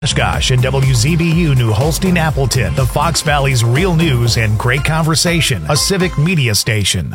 Oshkosh and WZBU New Holstein Appleton, the Fox Valley's real news and great conversation, a civic media station.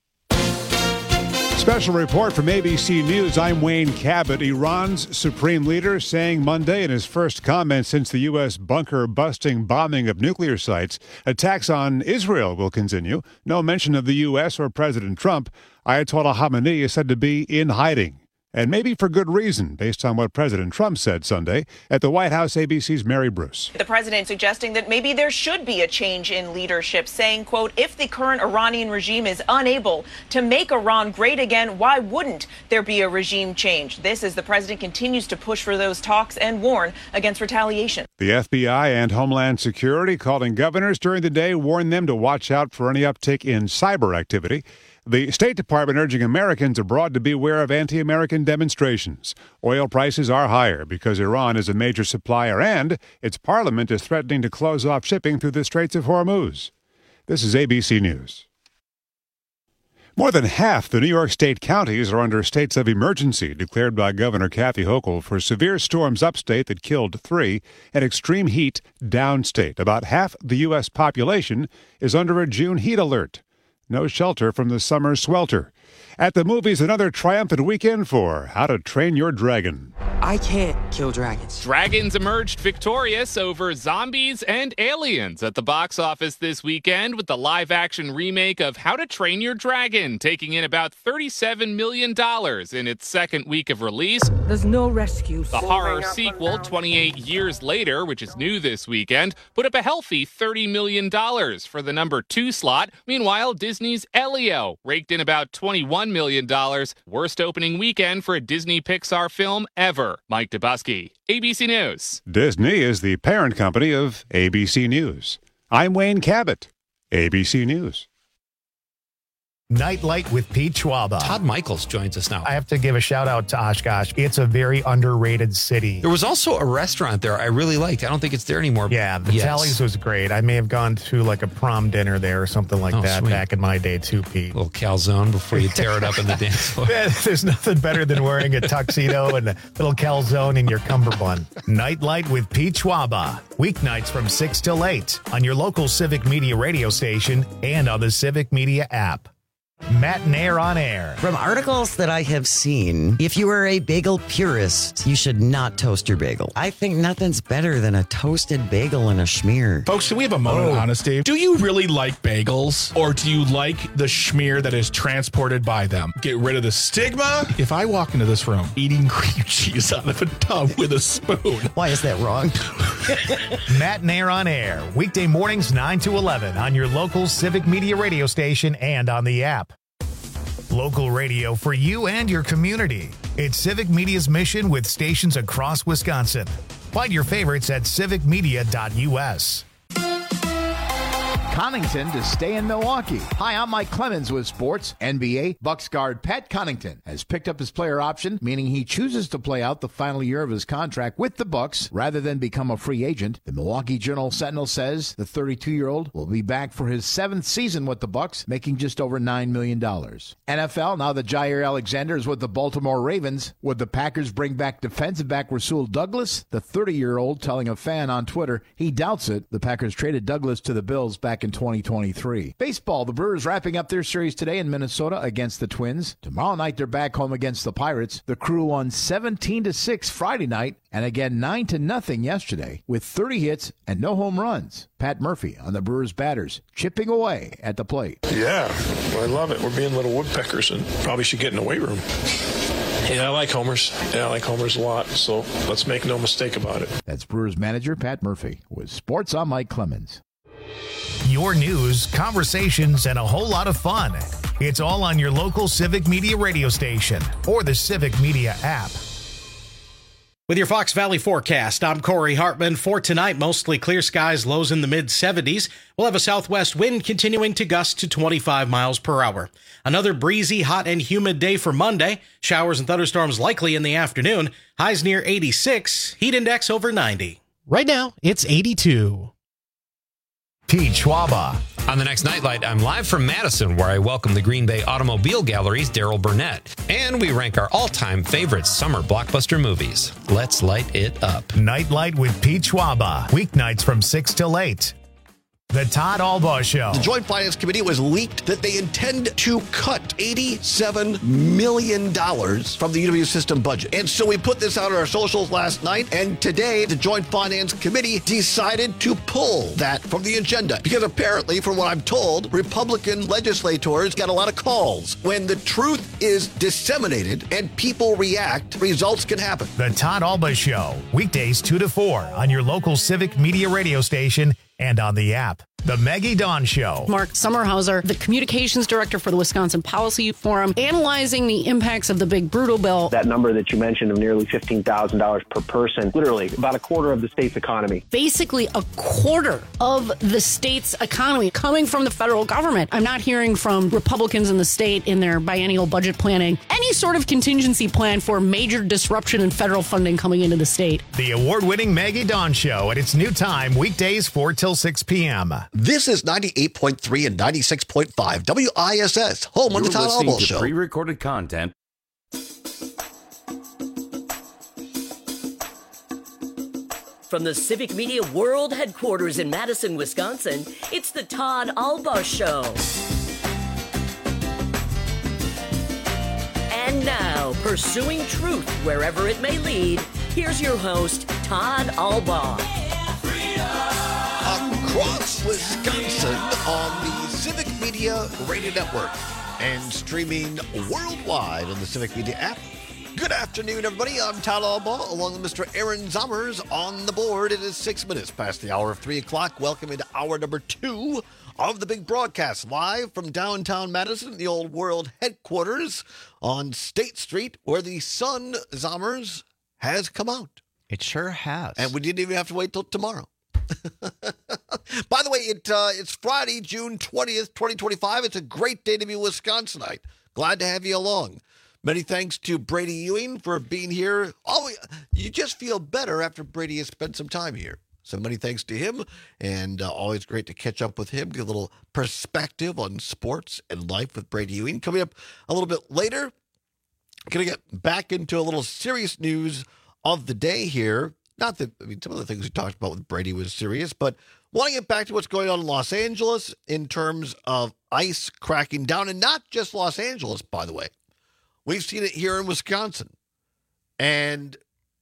Special report from ABC News. I'm Wayne Cabot. Iran's supreme leader saying Monday in his first comment since the U.S. bunker-busting bombing of nuclear sites, attacks on Israel will continue. No mention of the U.S. or President Trump. Ayatollah Khamenei is said to be in hiding. And maybe for good reason, based on what President Trump said Sunday at the White House. ABC's Mary Bruce. The president suggesting that maybe there should be a change in leadership, saying, quote, if the current Iranian regime is unable to make Iran great again, why wouldn't there be a regime change? This as the president continues to push for those talks and warn against retaliation. The FBI and Homeland Security calling governors during the day, warn them to watch out for any uptick in cyber activity. The State Department urging Americans abroad to beware of anti-American demonstrations. Oil prices are higher because Iran is a major supplier and its parliament is threatening to close off shipping through the Straits of Hormuz. This is ABC News. More than half the New York State counties are under states of emergency declared by Governor Kathy Hochul for severe storms upstate that killed 3 and extreme heat downstate. About half the U.S. population is under a June heat alert. No shelter from the summer swelter. At the movies, another triumphant weekend for How to Train Your Dragon. I can't kill dragons. Dragons emerged victorious over zombies and aliens at the box office this weekend with the live-action remake of How to Train Your Dragon, taking in about $37 million in its second week of release. There's no rescue. The horror sequel, 28 years later, which is new this weekend, put up a healthy $30 million for the number 2 slot. Meanwhile, Disney's Elio raked in about $21 million. Worst opening weekend for a Disney Pixar film ever. Mike Dubusky, ABC News. Disney is the parent company of ABC News. I'm Wayne Cabot, ABC News. Nightlight with Pete Schwaba. Todd Michaels joins us now. I have to give a shout out to Oshkosh. It's a very underrated city. There was also a restaurant there I really liked. I don't think it's there anymore. Yeah, the Tallies was great. I may have gone to like a prom dinner there or something like that back in my day too, Pete. A little calzone before you tear it up in the dance floor. There's nothing better than wearing a tuxedo and a little calzone in your cummerbund. Nightlight with Pete Schwaba. Weeknights from 6 till 8 on your local Civic Media radio station and on the Civic Media app. Matt Nair on air. From articles that I have seen, if you are a bagel purist, you should not toast your bagel. I think nothing's better than a toasted bagel and a schmear. Folks, can we have a moment of honesty? Do you really like bagels, or do you like the schmear that is transported by them? Get rid of the stigma. If I walk into this room eating cream cheese out of a tub with a spoon. Why is that wrong? Matt Nair on air. Weekday mornings 9 to 11 on your local Civic Media radio station and on the app. Local radio for you and your community. It's Civic Media's mission with stations across Wisconsin. Find your favorites at civicmedia.us. Connington to stay in Milwaukee. Hi, I'm Mike Clemens with sports. NBA Bucks guard Pat Connaughton has picked up his player option, meaning he chooses to play out the final year of his contract with the Bucks rather than become a free agent. The Milwaukee Journal-Sentinel says the 32-year-old will be back for his 7th season with the Bucks, making just over $9 million. NFL, now that Jair Alexander is with the Baltimore Ravens, would the Packers bring back defensive back Rasul Douglas? The 30-year-old telling a fan on Twitter he doubts it. The Packers traded Douglas to the Bills back in 2023. Baseball, the Brewers wrapping up their series today in Minnesota against the Twins. Tomorrow night, they're back home against the Pirates. The Crew won 17-6 Friday night and again 9-0 yesterday with 30 hits and no home runs. Pat Murphy on the Brewers batters, chipping away at the plate. Yeah, I love it. We're being little woodpeckers and probably should get in the weight room. Yeah, I like homers. Yeah, I like homers a lot, so let's make no mistake about it. That's Brewers manager Pat Murphy with Sports. I'm Mike Clemens. Your news, conversations, and a whole lot of fun. It's all on your local Civic Media radio station or the Civic Media app. With your Fox Valley forecast, I'm Corey Hartman. For tonight, mostly clear skies, lows in the mid-70s. We'll have a southwest wind continuing to gust to 25 miles per hour. Another breezy, hot, and humid day for Monday. Showers and thunderstorms likely in the afternoon. Highs near 86, heat index over 90. Right now, it's 82. Pete Schwaba. On the next Nightlight, I'm live from Madison, where I welcome the Green Bay Automobile Gallery's Daryl Burnett. And we rank our all-time favorite summer blockbuster movies. Let's light it up. Nightlight with Pete Schwaba. Weeknights from 6 till 8. The Todd Albaugh Show. The Joint Finance Committee was leaked that they intend to cut $87 million from the UW system budget. And so we put this out on our socials last night, and today the Joint Finance Committee decided to pull that from the agenda. Because apparently, from what I'm told, Republican legislators got a lot of calls. When the truth is disseminated and people react, results can happen. The Todd Albaugh Show. Weekdays 2 to 4 on your local Civic Media radio station and on the app. The Maggie Dawn Show. Mark Sommerhauser, the communications director for the Wisconsin Policy Forum, analyzing the impacts of the big brutal bill. That number that you mentioned of nearly $15,000 per person, literally about a quarter of the state's economy. Basically a quarter of the state's economy coming from the federal government. I'm not hearing from Republicans in the state in their biennial budget planning any sort of contingency plan for major disruption in federal funding coming into the state. The award-winning Maggie Dawn Show at its new time, weekdays 4 till 6 p.m. This is 98.3 and 96.5 WISS, home of the Todd Albaugh Show. Pre-recorded content. From the Civic Media World Headquarters in Madison, Wisconsin, it's the Todd Albaugh Show. And now, pursuing truth wherever it may lead, here's your host, Todd Albaugh. Across Wisconsin on the Civic Media Radio Network and streaming worldwide on the Civic Media app. Good afternoon, everybody. I'm Todd Albaugh, along with Mr. Aaron Zommers on the board. It is 6 minutes past the hour of 3 o'clock. Welcome into hour number 2 of the big broadcast, live from downtown Madison, the old world headquarters on State Street, where the sun, Zommers, has come out. It sure has. And we didn't even have to wait till tomorrow. By the way, it's Friday, June 20th, 2025. It's a great day to be Wisconsinite. Glad to have you along. Many thanks to Brady Ewing for being here. You just feel better after Brady has spent some time here. So many thanks to him, and always great to catch up with him, get a little perspective on sports and life with Brady Ewing. Coming up a little bit later, going to get back into a little serious news of the day here. Not that, some of the things we talked about with Brady was serious, but want to get back to what's going on in Los Angeles in terms of ice cracking down, and not just Los Angeles, by the way. We've seen it here in Wisconsin. And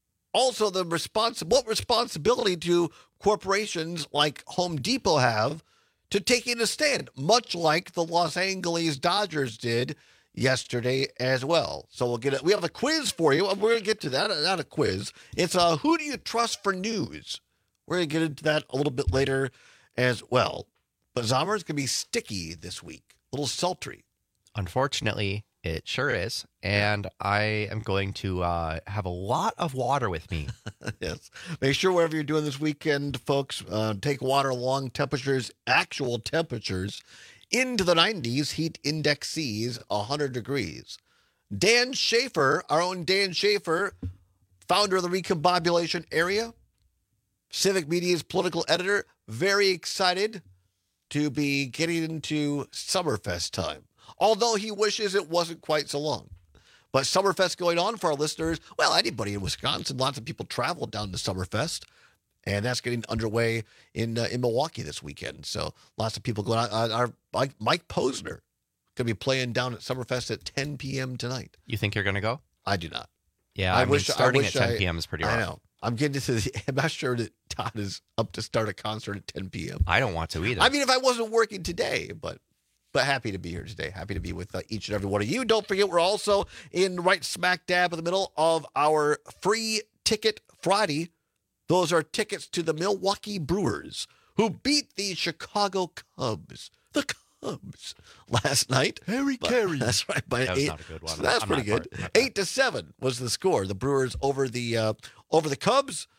also what responsibility do corporations like Home Depot have to taking a stand, much like the Los Angeles Dodgers did yesterday as well. So we have a quiz for you. We're going to get to that. Not a quiz. It's who do you trust for news? We're going to get into that a little bit later as well. But Zommer's going to be sticky this week. A little sultry. Unfortunately, it sure is. And I am going to have a lot of water with me. Yes. Make sure wherever you're doing this weekend, folks, take water along. Actual temperatures into the 90s. Heat index sees 100 degrees. Dan Schaefer, our own Dan Schaefer, founder of the Recombobulation Area, Civic Media's political editor, very excited to be getting into Summerfest time. Although he wishes it wasn't quite so long. But Summerfest going on for our listeners. Well, anybody in Wisconsin, lots of people travel down to Summerfest. And that's getting underway in Milwaukee this weekend. So lots of people going out. Mike Posner going to be playing down at Summerfest at 10 p.m. tonight. You think you're going to go? I do not. Yeah, I mean, starting at 10 p.m. is pretty rough. I know. I'm not sure that Todd is up to start a concert at 10 p.m. I don't want to either. I mean, if I wasn't working today, but happy to be here today. Happy to be with each and every one of you. Don't forget, we're also in right smack dab in the middle of our free ticket Friday. Those are tickets to the Milwaukee Brewers, who beat the Chicago Cubs. The Cubs last night. Harry Carey. That's right. That was not a good one. So that's pretty good. 8-7 was the score. The Brewers over the Cubs.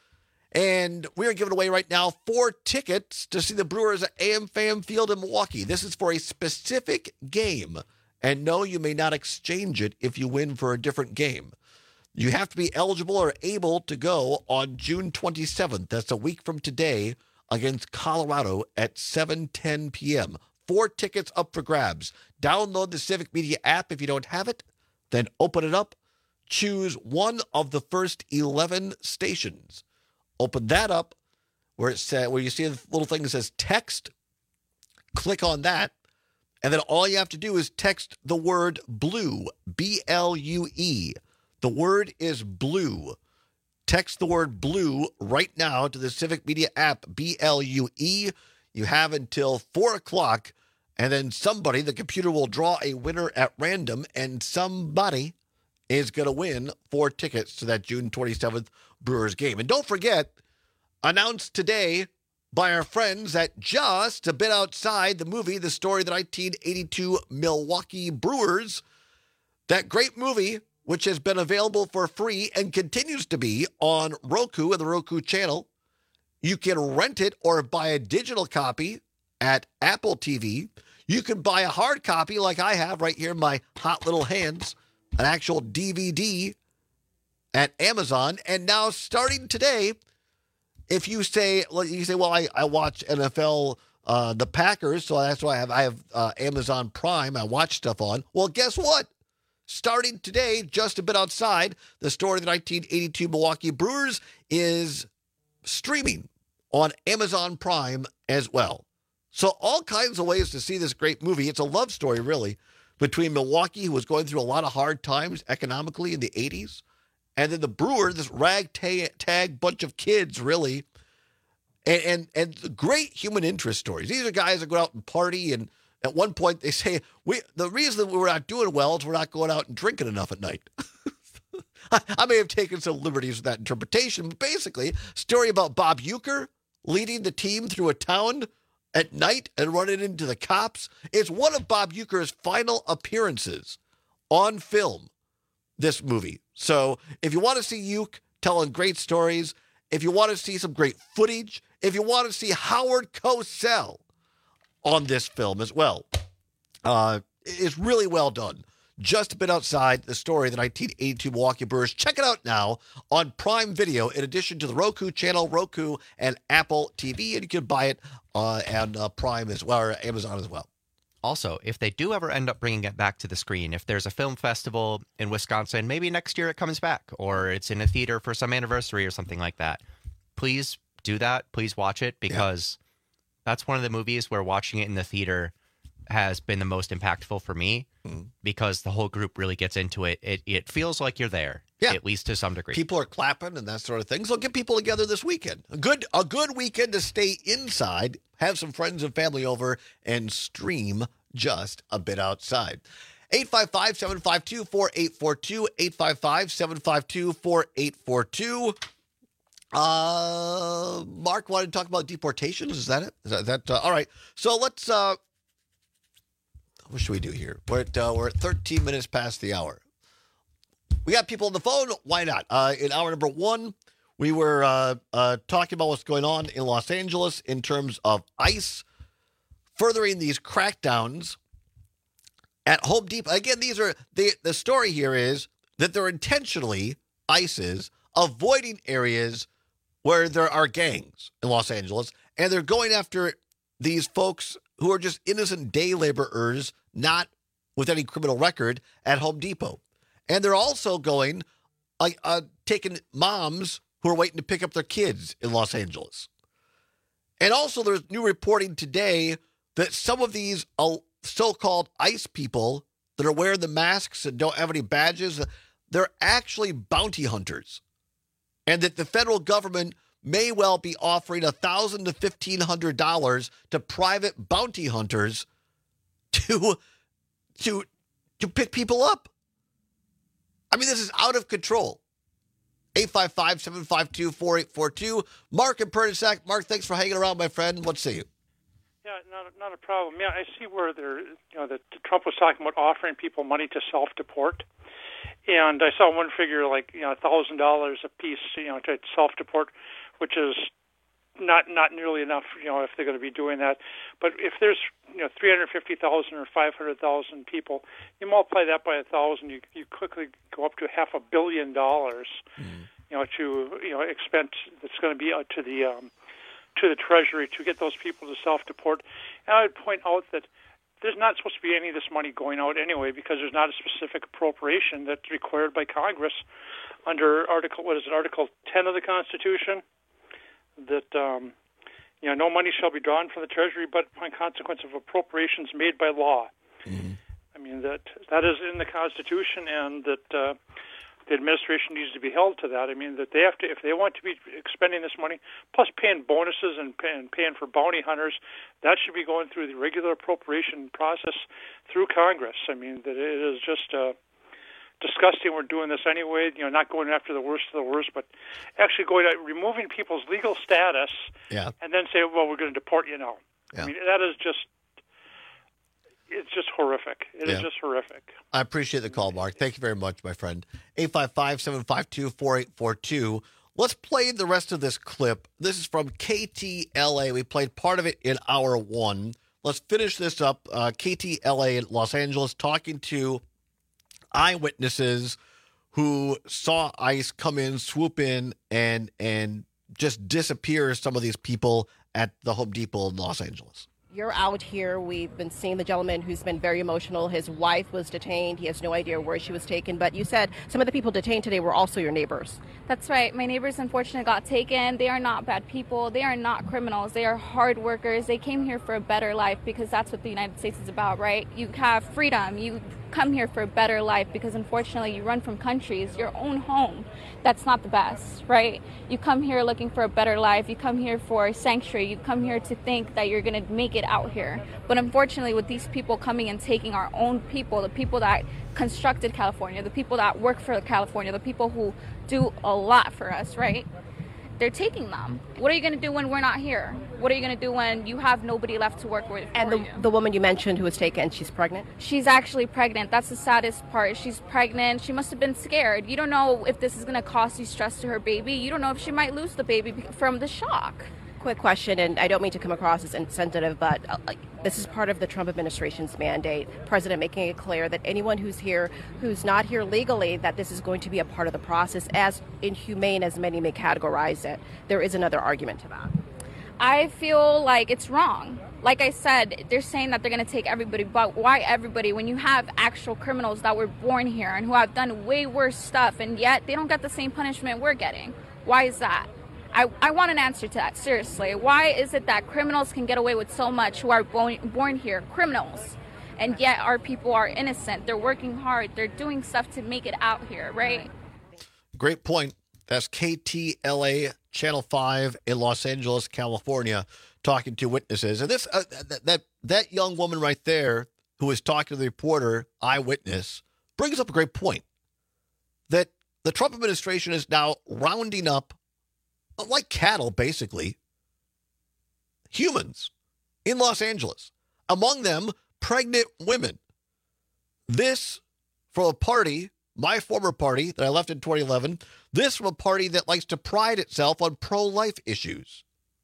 And we are giving away right now 4 tickets to see the Brewers at AmFam Field in Milwaukee. This is for a specific game. And no, you may not exchange it if you win for a different game. You have to be eligible or able to go on June 27th. That's a week from today against Colorado at 7:10 p.m. 4 tickets up for grabs. Download the Civic Media app if you don't have it. Then open it up. Choose one of the first 11 stations. Open that up where it says, where you see the little thing that says text. Click on that. And then all you have to do is text the word blue, B-L-U-E. The word is blue. Text the word blue right now to the Civic Media app, B-L-U-E. You have until 4 o'clock, and then somebody, the computer will draw a winner at random, and somebody is going to win 4 tickets to that June 27th Brewers game. And don't forget, announced today by our friends at Just a Bit Outside, the movie, the story of the 1982 Milwaukee Brewers. That great movie, which has been available for free and continues to be on Roku and the Roku channel. You can rent it or buy a digital copy at Apple TV. You can buy a hard copy like I have right here in my hot little hands, an actual DVD at Amazon. And now starting today, if you say, well, I watch NFL, the Packers, so that's why I have Amazon Prime. I watch stuff on. Well, guess what? Starting today, Just a Bit Outside, the story of the 1982 Milwaukee Brewers is streaming on Amazon Prime as well. So all kinds of ways to see this great movie. It's a love story, really, between Milwaukee, who was going through a lot of hard times economically in the 80s, and then the Brewers, this ragtag bunch of kids, really, and great human interest stories. These are guys that go out and party, and at one point they say, the reason that we're not doing well is we're not going out and drinking enough at night. I may have taken some liberties with that interpretation, but basically, story about Bob Uecker leading the team through a town at night and running into the cops. It's one of Bob Uecker's final appearances on film, this movie. So if you want to see Ueck telling great stories, if you want to see some great footage, if you want to see Howard Cosell on this film as well, it's really well done. Just a Bit Outside, the story of the 1982 Milwaukee Brewers. Check it out now on Prime Video, in addition to the Roku channel, Roku, and Apple TV. And you can buy it on Prime as well, or Amazon as well. Also, if they do ever end up bringing it back to the screen, if there's a film festival in Wisconsin, maybe next year it comes back, or it's in a theater for some anniversary or something like that, please do that. Please watch it, because that's one of the movies where watching it in the theater has been the most impactful for me, because the whole group really gets into it. It feels like you're there, at least to some degree. People are clapping and that sort of thing. So get people together this weekend. A good weekend to stay inside, have some friends and family over, and stream Just a Bit Outside. 855-752-4842, 855-752-4842. Mark wanted to talk about deportations. Is that it? Is that all right? So let's. What should we do here? We're at 13 minutes past the hour. We got people on the phone. Why not? In hour number 1, we were talking about what's going on in Los Angeles in terms of ICE furthering these crackdowns at Home Depot. Again, these are the story here is that they're intentionally, ICE is, avoiding areas where there are gangs in Los Angeles, and they're going after these folks who are just innocent day laborers, not with any criminal record, at Home Depot. And they're also going, taking moms who are waiting to pick up their kids in Los Angeles. And also there's new reporting today that some of these so-called ICE people that are wearing the masks and don't have any badges, they're actually bounty hunters. And that the federal government may well be offering $1,000 to $1,500 to private bounty hunters to pick people up. I mean, this is out of control. 855-752-4842. Mark in Pernisac. Mark, thanks for hanging around, my friend. Let's see you. Yeah, not a problem. Yeah, I see where that Trump was talking about offering people money to self-deport. And I saw one figure like, $1,000 a piece, to self-deport, which is not nearly enough, if they're going to be doing that. But if there's, 350,000 or 500,000 people, you multiply that by 1,000, you quickly go up to $500 million, to expense that's going to be to to the Treasury to get those people to self-deport. And I would point out that there's not supposed to be any of this money going out anyway, because there's not a specific appropriation that's required by Congress under Article 10 of the Constitution, that no money shall be drawn from the Treasury but upon consequence of appropriations made by law. Mm-hmm. I mean, that is in the Constitution, and that the administration needs to be held to that. I mean, that they have to, if they want to be expending this money, plus paying bonuses and paying for bounty hunters, that should be going through the regular appropriation process through Congress. I mean, that it is just disgusting we're doing this anyway, not going after the worst of the worst, but actually removing people's legal status and then say, well, we're going to deport you now. Yeah. I mean, that is just, it's just horrific. It is just horrific. I appreciate the call, Mark. Thank you very much, my friend. 855-752-4842. Let's play the rest of this clip. This is from KTLA. We played part of it in hour one. Let's finish this up. KTLA in Los Angeles talking to eyewitnesses who saw ICE come in, swoop in, and just disappear some of these people at the Home Depot in Los Angeles. You're out here. We've been seeing the gentleman who's been very emotional. His wife was detained. He has no idea where she was taken. But you said some of the people detained today were also your neighbors. That's right. My neighbors, unfortunately, got taken. They are not bad people. They are not criminals. They are hard workers. They came here for a better life, because that's what the United States is about, right? You have freedom. You come here for a better life, because unfortunately you run from countries, your own home. That's not the best, right? You come here looking for a better life. You come here for sanctuary. You come here to think that you're going to make it out here. But unfortunately, with these people coming and taking our own people, the people that constructed California, the people that work for California, the people who do a lot for us, right? They're taking them. What are you going to do when we're not here? What are you going to do when you have nobody left to work with? And the woman you mentioned who was taken, she's pregnant? She's actually pregnant. That's the saddest part. She's pregnant. She must have been scared. You don't know if this is going to cause you stress to her baby. You don't know if she might lose the baby from the shock. Quick question, and I don't mean to come across as insensitive, but this is part of the Trump administration's mandate. President making it clear that anyone who's here, who's not here legally, that this is going to be a part of the process, as inhumane as many may categorize it. There is another argument to that. I feel like it's wrong. Like I said, they're saying that they're going to take everybody, but why everybody when you have actual criminals that were born here and who have done way worse stuff, and yet they don't get the same punishment we're getting? Why is that? I want an answer to that, seriously. Why is it that criminals can get away with so much who are born here, criminals, and yet our people are innocent? They're working hard. They're doing stuff to make it out here, right? Great point. That's KTLA Channel 5 in Los Angeles, California, talking to witnesses. And this that young woman right there who was talking to the reporter, eyewitness, brings up a great point. That the Trump administration is now rounding up, like cattle, basically, humans in Los Angeles. Among them, pregnant women. This from a party, my former party that I left in 2011, this from a party that likes to pride itself on pro-life issues.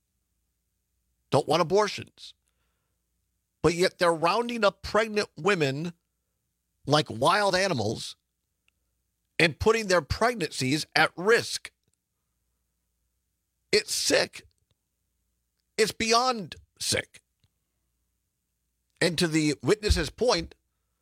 Don't want abortions. But yet they're rounding up pregnant women like wild animals and putting their pregnancies at risk. It's sick. It's beyond sick. And to the witness's point,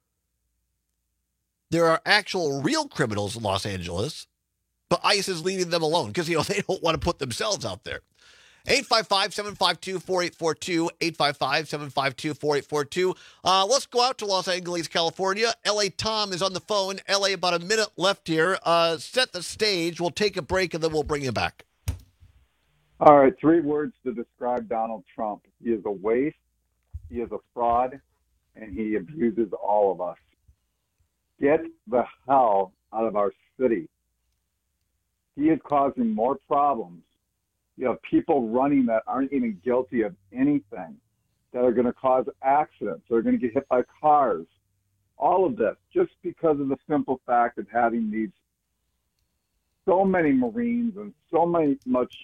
there are actual real criminals in Los Angeles, but ICE is leaving them alone because, they don't want to put themselves out there. 855-752-4842, 855-752-4842. Let's go out to Los Angeles, California. L.A. Tom is on the phone. L.A., about a minute left here. Set the stage. We'll take a break, and then we'll bring you back. All right, 3 words to describe Donald Trump. He is a waste, he is a fraud, and he abuses all of us. Get the hell out of our city. He is causing more problems. You have people running that aren't even guilty of anything, that are going to cause accidents, that are going to get hit by cars. All of this, just because of the simple fact of having these so many Marines and so much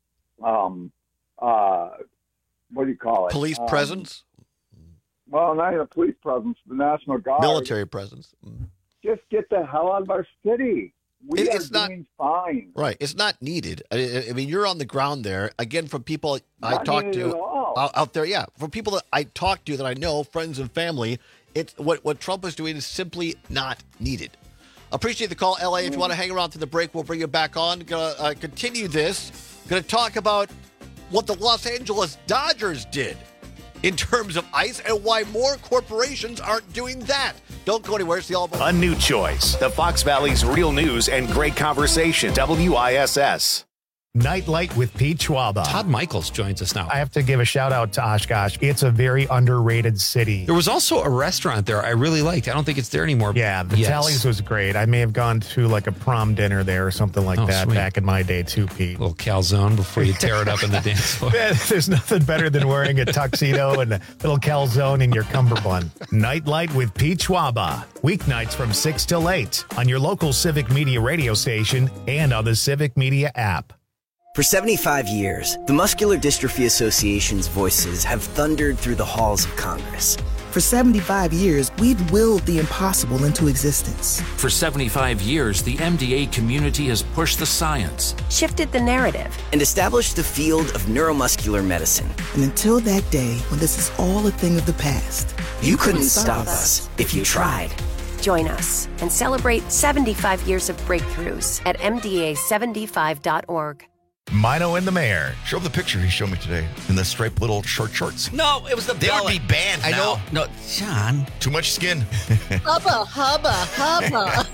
what do you call it? Police presence? Well, not even police presence, the National Guard. Military presence. Just get the hell out of our city. It's not doing fine. Right. It's not needed. I mean, you're on the ground there. Again, from people I talk needed to at all. out there, yeah. From people that I talk to that I know, friends and family, it's what Trump is doing is simply not needed. Appreciate the call, LA. If you want to hang around to the break, we'll bring you back on. Gonna continue this. Gonna talk about what the Los Angeles Dodgers did in terms of ICE and why more corporations aren't doing that. Don't go anywhere. It's the All A new choice. The Fox Valley's real news and great conversation. WISS. Nightlight with Pete Schwaba. Todd Michaels joins us now. I have to give a shout out to Oshkosh. It's a very underrated city. There was also a restaurant there I really liked. I don't think it's there anymore. Yeah, the Tallies was great. I may have gone to like a prom dinner there or something like that back in my day too, Pete. A little calzone before you tear it up in the dance floor. There's nothing better than wearing a tuxedo and a little calzone in your cummerbund. Nightlight with Pete Schwaba. Weeknights from 6 till 8 on your local Civic Media radio station and on the Civic Media app. For 75 years, the Muscular Dystrophy Association's voices have thundered through the halls of Congress. For 75 years, we've willed the impossible into existence. For 75 years, the MDA community has pushed the science, shifted the narrative, and established the field of neuromuscular medicine. And until that day when this is all a thing of the past, you couldn't stop us if you tried. Join us and celebrate 75 years of breakthroughs at MDA75.org. Mino and the Mayor. Show the picture he showed me today in the striped little short shorts. No, it was the They would be banned I now. know. No, Sean. Too much skin. Hubba, hubba, hubba.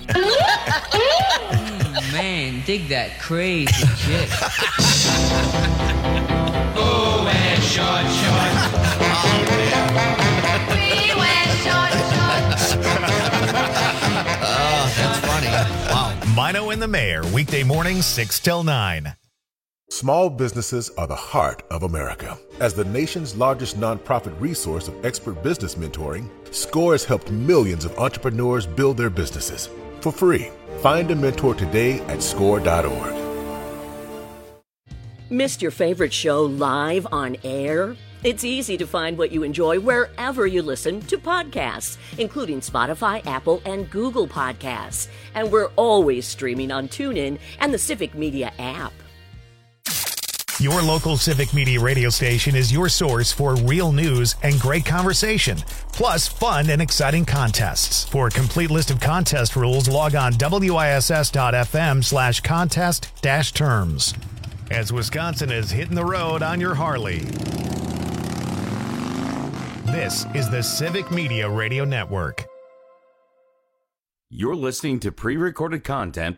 Man, dig that crazy shit. Oh, wear short shorts. We wear short shorts. Oh, that's funny. Wow. Mino and the Mayor, weekday mornings 6 till 9. Small businesses are the heart of America. As the nation's largest nonprofit resource of expert business mentoring, SCORE has helped millions of entrepreneurs build their businesses for free. Find a mentor today at score.org. Missed your favorite show live on air? It's easy to find what you enjoy wherever you listen to podcasts, including Spotify, Apple, and Google Podcasts. And we're always streaming on TuneIn and the Civic Media app. Your local Civic Media radio station is your source for real news and great conversation, plus fun and exciting contests. For a complete list of contest rules, log on wiss.fm/contest-terms. As Wisconsin is hitting the road on your Harley. This is the Civic Media Radio Network. You're listening to pre-recorded content.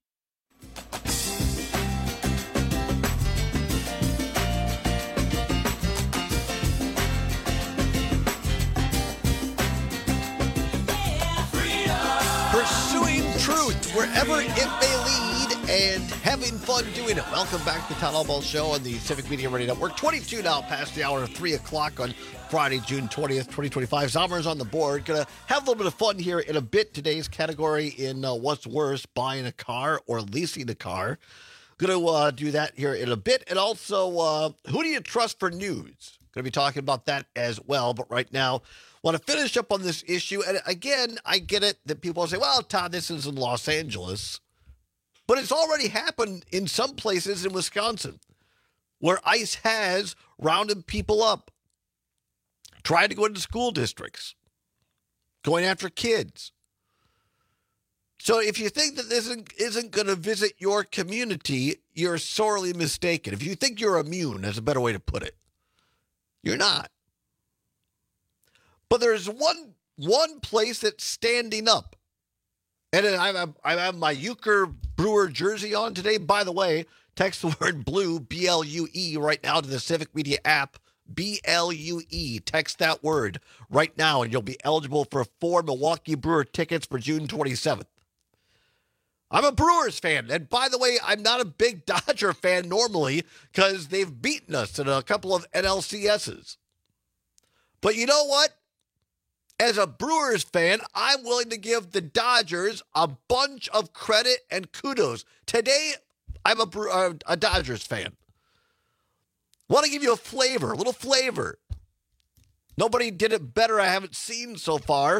Pursuing truth wherever it may lead and having fun doing it. Welcome back to the Town Hall Ball Show on the Civic Media Radio Network. 22 now past the hour of 3 o'clock on Friday, June 20th, 2025. Zommer's on the board. Going to have a little bit of fun here in a bit. Today's category in What's Worse, buying a car or leasing a car. Going to do that here in a bit. And also, who do you trust for news? Going to be talking about that as well. But right now, want to finish up on this issue. And again, I get it that people say, well, Todd, this is in Los Angeles. But it's already happened in some places in Wisconsin where ICE has rounded people up, tried to go into school districts, going after kids. So if you think that this isn't going to visit your community, you're sorely mistaken. If you think you're immune, that's a better way to put it. You're not. But there's one place that's standing up. And I have my Euchre Brewer jersey on today. By the way, text the word BLUE, B-L-U-E, right now to the Civic Media app, B-L-U-E. Text that word right now, and you'll be eligible for 4 Milwaukee Brewer tickets for June 27th. I'm a Brewers fan. And by the way, I'm not a big Dodger fan normally because they've beaten us in a couple of NLCSs. But you know what? As a Brewers fan, I'm willing to give the Dodgers a bunch of credit and kudos. Today, I'm a Dodgers fan. Want to give you a little flavor. Nobody did it better I haven't seen so far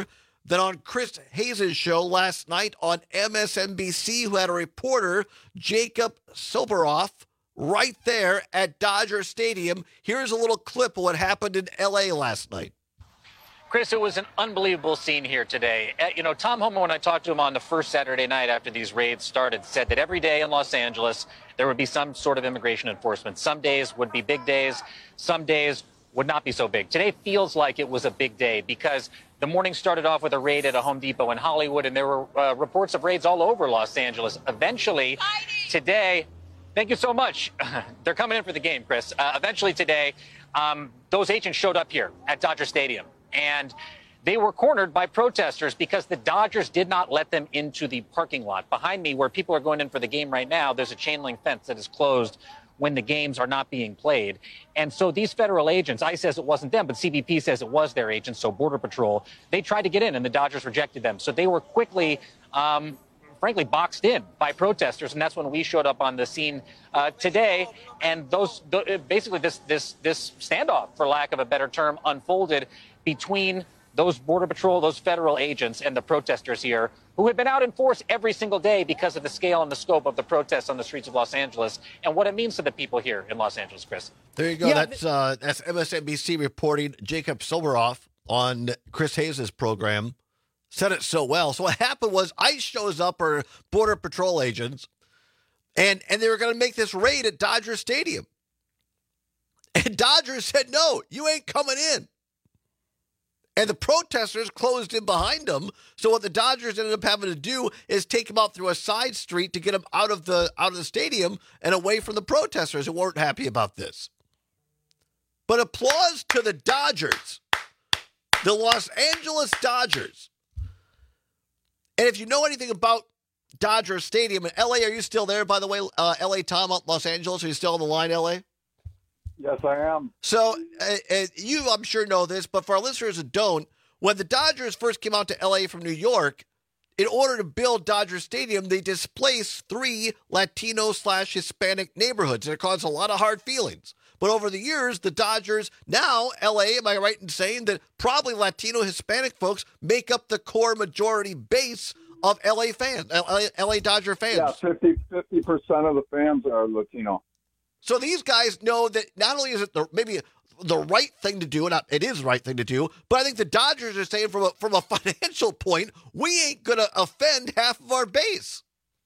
than on Chris Hayes' show last night on MSNBC, who had a reporter, Jacob Soboroff, right there at Dodger Stadium. Here's a little clip of what happened in L.A. last night. Chris, it was an unbelievable scene here today. Tom Homan, when I talked to him on the first Saturday night after these raids started, said that every day in Los Angeles, there would be some sort of immigration enforcement. Some days would be big days. Some days would not be so big. Today feels like it was a big day because the morning started off with a raid at a Home Depot in Hollywood, and there were reports of raids all over Los Angeles. Eventually, today, thank you so much. They're coming in for the game, Chris. Eventually today, those agents showed up here at Dodger Stadium, and they were cornered by protesters because the Dodgers did not let them into the parking lot. Behind me, where people are going in for the game right now, there's a chain link fence that is closed when the games are not being played. And so these federal agents, ICE says it wasn't them, but CBP says it was their agents, so Border Patrol, they tried to get in and the Dodgers rejected them. So they were quickly, frankly, boxed in by protesters, and that's when we showed up on the scene today. And basically this standoff, for lack of a better term, unfolded between those Border Patrol, those federal agents, and the protesters here, who had been out in force every single day because of the scale and the scope of the protests on the streets of Los Angeles and what it means to the people here in Los Angeles, Chris. There you go. Yeah, that's MSNBC reporting. Jacob Soboroff on Chris Hayes' program said it so well. So what happened was ICE shows up, or Border Patrol agents, and they were going to make this raid at Dodger Stadium. And Dodgers said, no, you ain't coming in. And the protesters closed in behind them. So what the Dodgers ended up having to do is take him out through a side street to get him out of the stadium and away from the protesters who weren't happy about this. But applause to the Dodgers, the Los Angeles Dodgers. And if you know anything about Dodger Stadium in L.A., are you still there, by the way, L.A. Tom, Los Angeles? Are you still on the line, L.A.? Yes, I am. So you, I'm sure, know this, but for our listeners who don't, when the Dodgers first came out to L.A. from New York, in order to build Dodger Stadium, they displaced 3 Latino/Hispanic neighborhoods, and it caused a lot of hard feelings. But over the years, the Dodgers, now L.A., am I right in saying that probably Latino Hispanic folks make up the core majority base of L.A. fans, L.A. Dodger fans? Yeah, 50% of the fans are Latino. So these guys know that not only is it maybe the right thing to do, and it is the right thing to do, but I think the Dodgers are saying from a financial point, we ain't going to offend half of our base.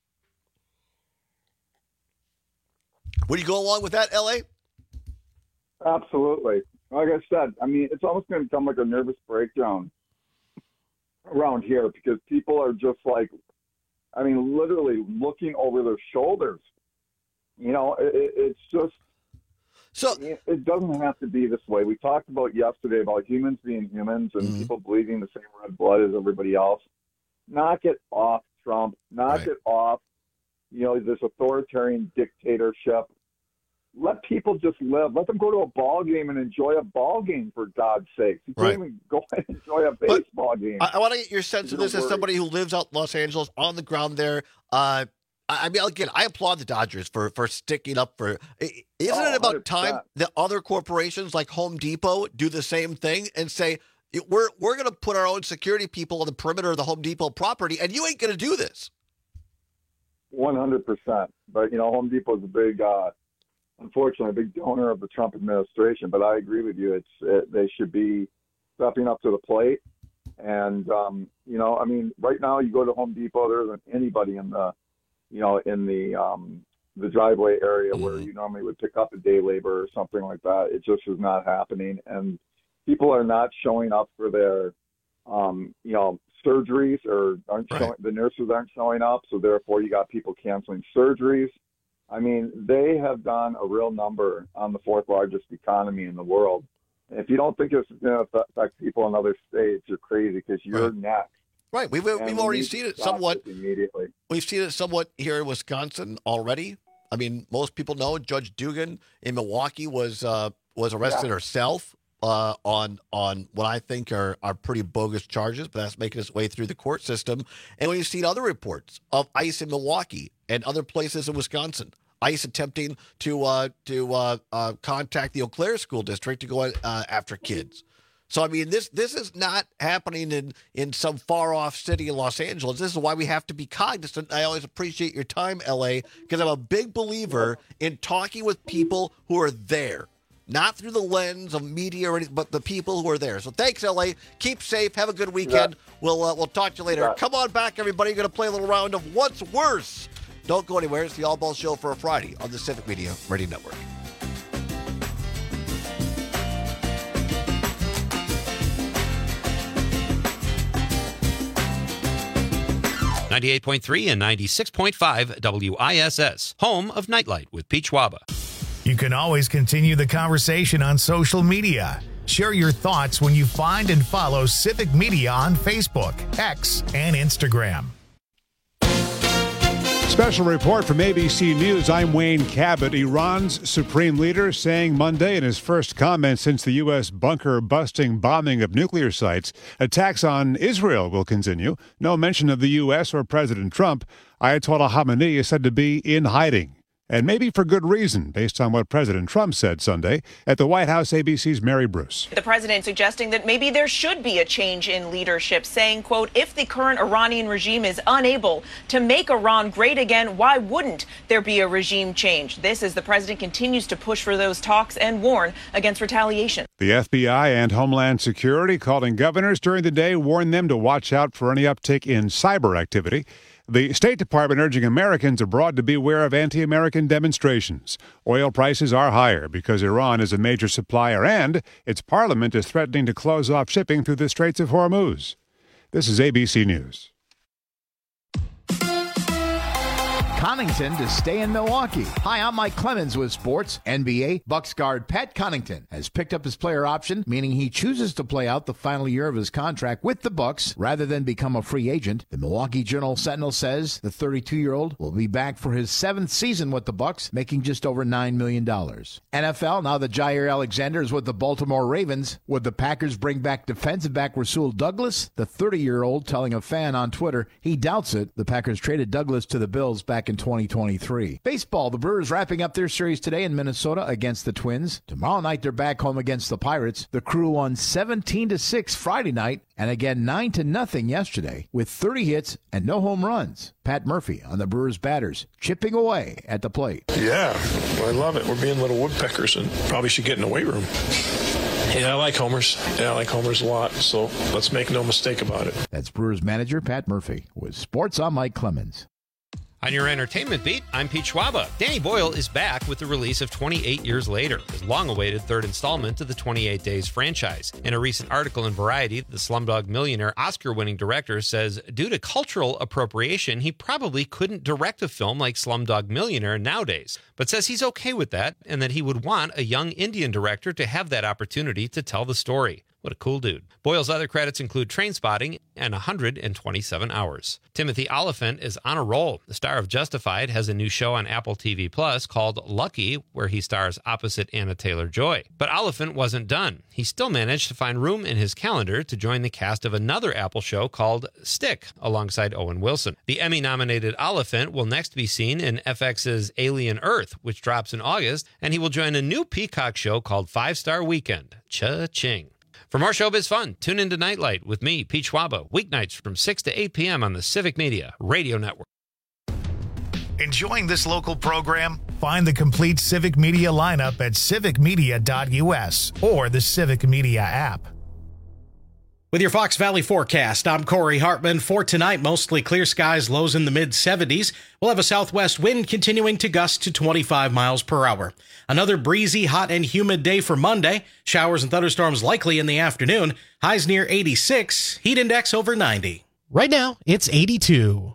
Would you go along with that, L.A.? Absolutely. Like I said, I mean, it's almost going to become like a nervous breakdown around here because people are just like, I mean, literally looking over their shoulders. You know, it's just, so it doesn't have to be this way. We talked about yesterday about humans being humans and people bleeding the same red blood as everybody else. Knock it off, Trump. Knock it off, this authoritarian dictatorship. Let people just live. Let them go to a ball game and enjoy a ball game, for God's sake. You can't even go and enjoy a baseball game. I want to get your sense of this as somebody who lives out in Los Angeles, on the ground there. I mean, again, I applaud the Dodgers for sticking up for. Isn't it about 100%. Time that other corporations like Home Depot do the same thing and say, we're going to put our own security people on the perimeter of the Home Depot property, and you ain't going to do this? 100%. But, Home Depot is a big, unfortunately, a big donor of the Trump administration. But I agree with you. They should be stepping up to the plate. And, I mean, right now you go to Home Depot, there isn't anybody in the driveway area where you normally would pick up a day labor or something like that. It just is not happening. And people are not showing up for their, surgeries, or the nurses aren't showing up. So therefore you got people canceling surgeries. I mean, they have done a real number on the 4th largest economy in the world. And if you don't think it's going to affect people in other states, you're crazy, because you're next. Right. We've already seen it somewhat. Immediately. We've seen it somewhat here in Wisconsin already. I mean, most people know Judge Dugan in Milwaukee was arrested herself on what I think are pretty bogus charges, but that's making its way through the court system. And we've seen other reports of ICE in Milwaukee and other places in Wisconsin. ICE attempting to contact the Eau Claire School District to go after kids. So, I mean, this is not happening in some far-off city in Los Angeles. This is why we have to be cognizant. I always appreciate your time, L.A., because I'm a big believer in talking with people who are there. Not through the lens of media or anything, but the people who are there. So thanks, L.A. Keep safe. Have a good weekend. Yeah. We'll talk to you later. Yeah. Come on back, everybody. You're going to play a little round of What's Worse. Don't go anywhere. It's the All Ball Show for a Friday on the Civic Media Radio Network. 98.3 and 96.5 WISS, home of Nightlight with Pete Schwaba. You can always continue the conversation on social media. Share your thoughts when you find and follow Civic Media on Facebook, X, and Instagram. Special report from ABC News. I'm Wayne Cabot. Iran's supreme leader saying Monday in his first comment since the U.S. bunker-busting bombing of nuclear sites, attacks on Israel will continue. No mention of the U.S. or President Trump. Ayatollah Khamenei is said to be in hiding. And maybe for good reason, based on what President Trump said Sunday at the White House. ABC's Mary Bruce. The president suggesting that maybe there should be a change in leadership, saying, quote, if the current Iranian regime is unable to make Iran great again, why wouldn't there be a regime change? This as the president continues to push for those talks and warn against retaliation. The FBI and Homeland Security calling governors during the day, warned them to watch out for any uptick in cyber activity. The State Department urging Americans abroad to beware of anti-American demonstrations. Oil prices are higher because Iran is a major supplier and its parliament is threatening to close off shipping through the Straits of Hormuz. This is ABC News. Connaughton to stay in Milwaukee. Hi, I'm Mike Clemens with sports. NBA Bucks guard Pat Connaughton has picked up his player option, meaning he chooses to play out the final year of his contract with the Bucks rather than become a free agent. The Milwaukee Journal-Sentinel says the 32-year-old will be back for his 7th season with the Bucks, making just over $9 million. NFL, now that Jair Alexander is with the Baltimore Ravens, would the Packers bring back defensive back Rasul Douglas? The 30-year-old telling a fan on Twitter he doubts it. The Packers traded Douglas to the Bills back in 2023. Baseball, the Brewers wrapping up their series today in Minnesota against the Twins. Tomorrow night, they're back home against the Pirates. The Crew won 17-6 Friday night and again 9-0 yesterday with 30 hits and no home runs. Pat Murphy on the Brewers batters, chipping away at the plate. Yeah, I love it. We're being little woodpeckers and probably should get in the weight room. Yeah, I like homers. Yeah, I like homers a lot, so let's make no mistake about it. That's Brewers manager Pat Murphy with Sports. I'm Mike Clemens. On your entertainment beat, I'm Pete Schwaba. Danny Boyle is back with the release of 28 Years Later, his long-awaited third installment to the 28 Days franchise. In a recent article in Variety, the Slumdog Millionaire Oscar-winning director says due to cultural appropriation, he probably couldn't direct a film like Slumdog Millionaire nowadays, but says he's okay with that and that he would want a young Indian director to have that opportunity to tell the story. What a cool dude. Boyle's other credits include Trainspotting and 127 Hours. Timothy Olyphant is on a roll. The star of Justified has a new show on Apple TV Plus called Lucky, where he stars opposite Anna Taylor-Joy. But Olyphant wasn't done. He still managed to find room in his calendar to join the cast of another Apple show called Stick, alongside Owen Wilson. The Emmy-nominated Olyphant will next be seen in FX's Alien Earth, which drops in August, and he will join a new Peacock show called 5 Star Weekend. Cha-ching. For more showbiz fun, tune into Nightlight with me, Pete Schwaba, weeknights from 6 to 8 p.m. on the Civic Media Radio Network. Enjoying this local program? Find the complete Civic Media lineup at civicmedia.us or the Civic Media app. With your Fox Valley forecast, I'm Corey Hartman. For tonight, mostly clear skies, lows in the mid-70s. We'll have a southwest wind continuing to gust to 25 miles per hour. Another breezy, hot, and humid day for Monday. Showers and thunderstorms likely in the afternoon. Highs near 86, heat index over 90. Right now, it's 82.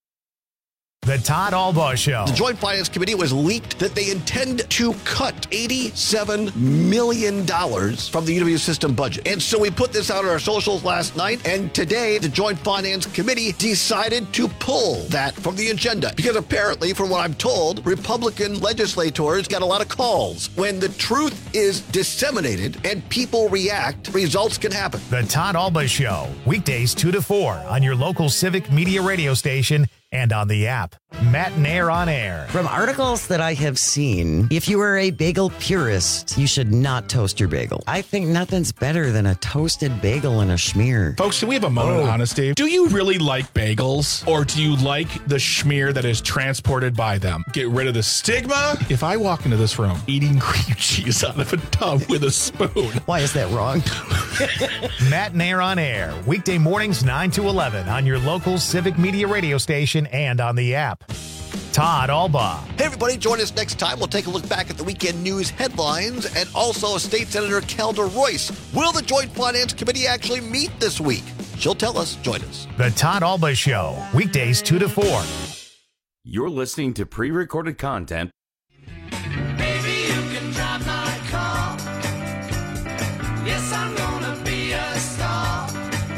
The Todd Albaugh Show. The Joint Finance Committee was leaked that they intend to cut $87 million from the UW system budget. And so we put this out on our socials last night, and today the Joint Finance Committee decided to pull that from the agenda. Because apparently, from what I'm told, Republican legislators got a lot of calls. When the truth is disseminated and people react, results can happen. The Todd Albaugh Show, weekdays 2 to 4 on your local Civic Media radio station and on the app. Matt and Air on Air. From articles that I have seen, if you are a bagel purist, you should not toast your bagel. I think nothing's better than a toasted bagel and a schmear. Folks, can we have a moment of honesty? Do you really like bagels, or do you like the schmear that is transported by them? Get rid of the stigma. If I walk into this room eating cream cheese out of a tub with a spoon. Why is that wrong? Matt and Air on Air, weekday mornings 9 to 11 on your local Civic Media radio station and on the app. Todd Albaugh. Hey, everybody, join us next time. We'll take a look back at the weekend news headlines and also State Senator Calder Royce. Will the Joint Finance Committee actually meet this week? She'll tell us. Join us. The Todd Albaugh Show, weekdays 2 to 4. You're listening to pre-recorded content. Baby, you can drive my car. Yes, I'm gonna be a star.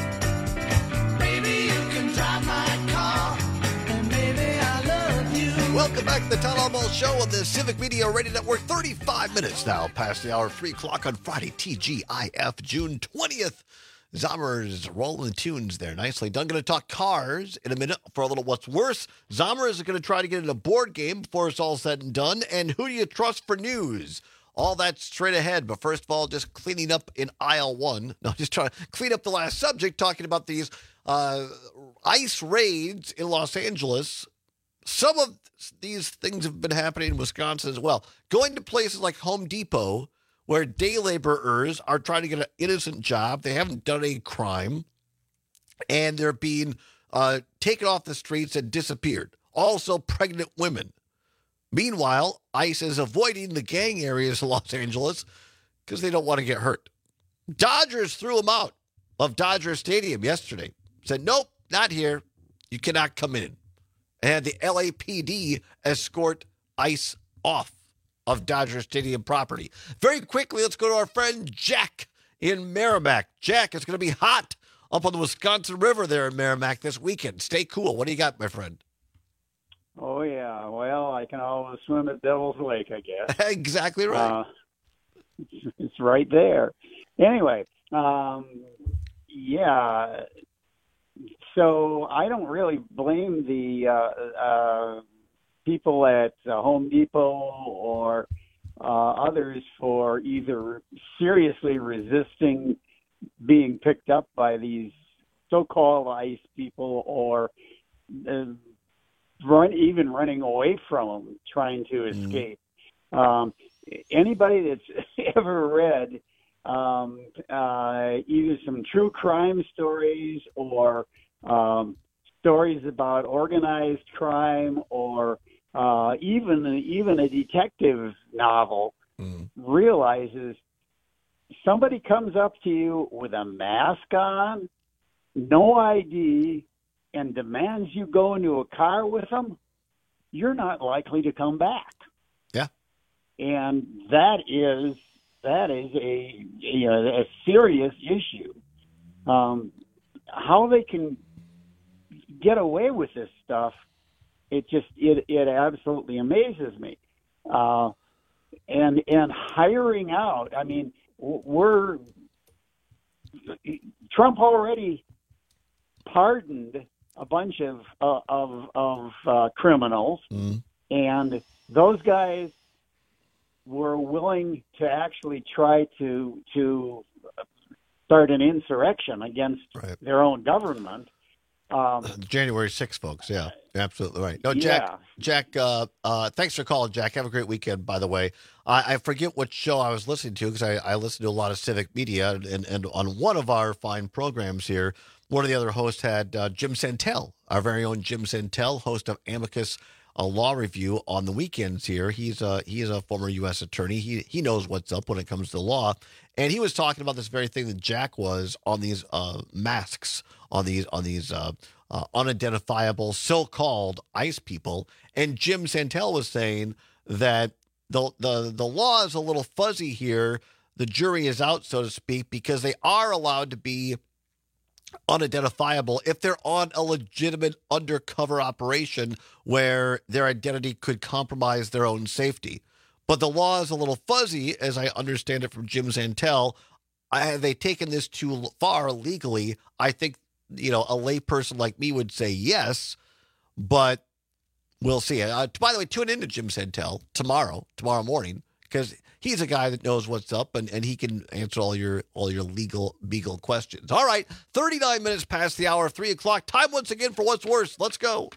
Baby, you can drive my car. And baby, I love you. Welcome back to the Todd Albaugh Show on the Civic Media Radio Network. 35 minutes now past the hour, 3 o'clock on Friday, TGIF, June 20th. Zomer's rolling the tunes there nicely done. Going to talk cars in a minute for a little what's worse. Zomer is going to try to get in a board game before it's all said and done. And who do you trust for news? All that straight ahead. But first of all, just cleaning up in aisle one. No, just trying to clean up the last subject, talking about these ICE raids in Los Angeles. Some of these things have been happening in Wisconsin as well. Going to places like Home Depot, where day laborers are trying to get an innocent job. They haven't done any crime, and they're being taken off the streets and disappeared. Also, pregnant women. Meanwhile, ICE is avoiding the gang areas of Los Angeles because they don't want to get hurt. Dodgers threw them out of Dodger Stadium yesterday. Said, nope, not here. You cannot come in. And had the LAPD escort ICE off of Dodger Stadium property. Very quickly, let's go to our friend Jack in Merrimack. Jack, it's going to be hot up on the Wisconsin River there in Merrimack this weekend. Stay cool. What do you got, my friend? Oh, yeah. Well, I can always swim at Devil's Lake, I guess. Exactly right. It's right there. Anyway, yeah. So I don't really blame the people at Home Depot or others for either seriously resisting being picked up by these so-called ICE people or running away from them, trying to escape. Anybody that's ever read either some true crime stories or stories about organized crime or even a detective novel realizes somebody comes up to you with a mask on, no ID, and demands you go into a car with them, you're not likely to come back. Yeah. And that is a serious issue. How they can get away with this stuff, it absolutely amazes me. And hiring out, I mean, Trump already pardoned a bunch of criminals, and those guys were willing to actually try to start an insurrection against their own government. January 6th, folks. Yeah, absolutely right. No, Jack, thanks for calling, Jack. Have a great weekend, by the way. I forget what show I was listening to because I listen to a lot of civic media, and on one of our fine programs here, one of the other hosts had Jim Santel, our very own Jim Santel, host of Amicus Law Review on the weekends here. He's a former U.S. attorney. He knows what's up when it comes to law. And he was talking about this very thing that Jack was on these masks, on these unidentifiable so-called ICE people. And Jim Santel was saying that the law is a little fuzzy here. The jury is out, so to speak, because they are allowed to be unidentifiable if they're on a legitimate undercover operation where their identity could compromise their own safety. But the law is a little fuzzy, as I understand it from Jim Santel. Have they taken this too far legally? I think, a layperson like me would say yes, but we'll see. By the way, tune in to Jim Santel tomorrow morning, because he's a guy that knows what's up, and he can answer all your legal beagle questions. All right, 39 minutes past the hour of 3 o'clock. Time once again for What's Worse. Let's go.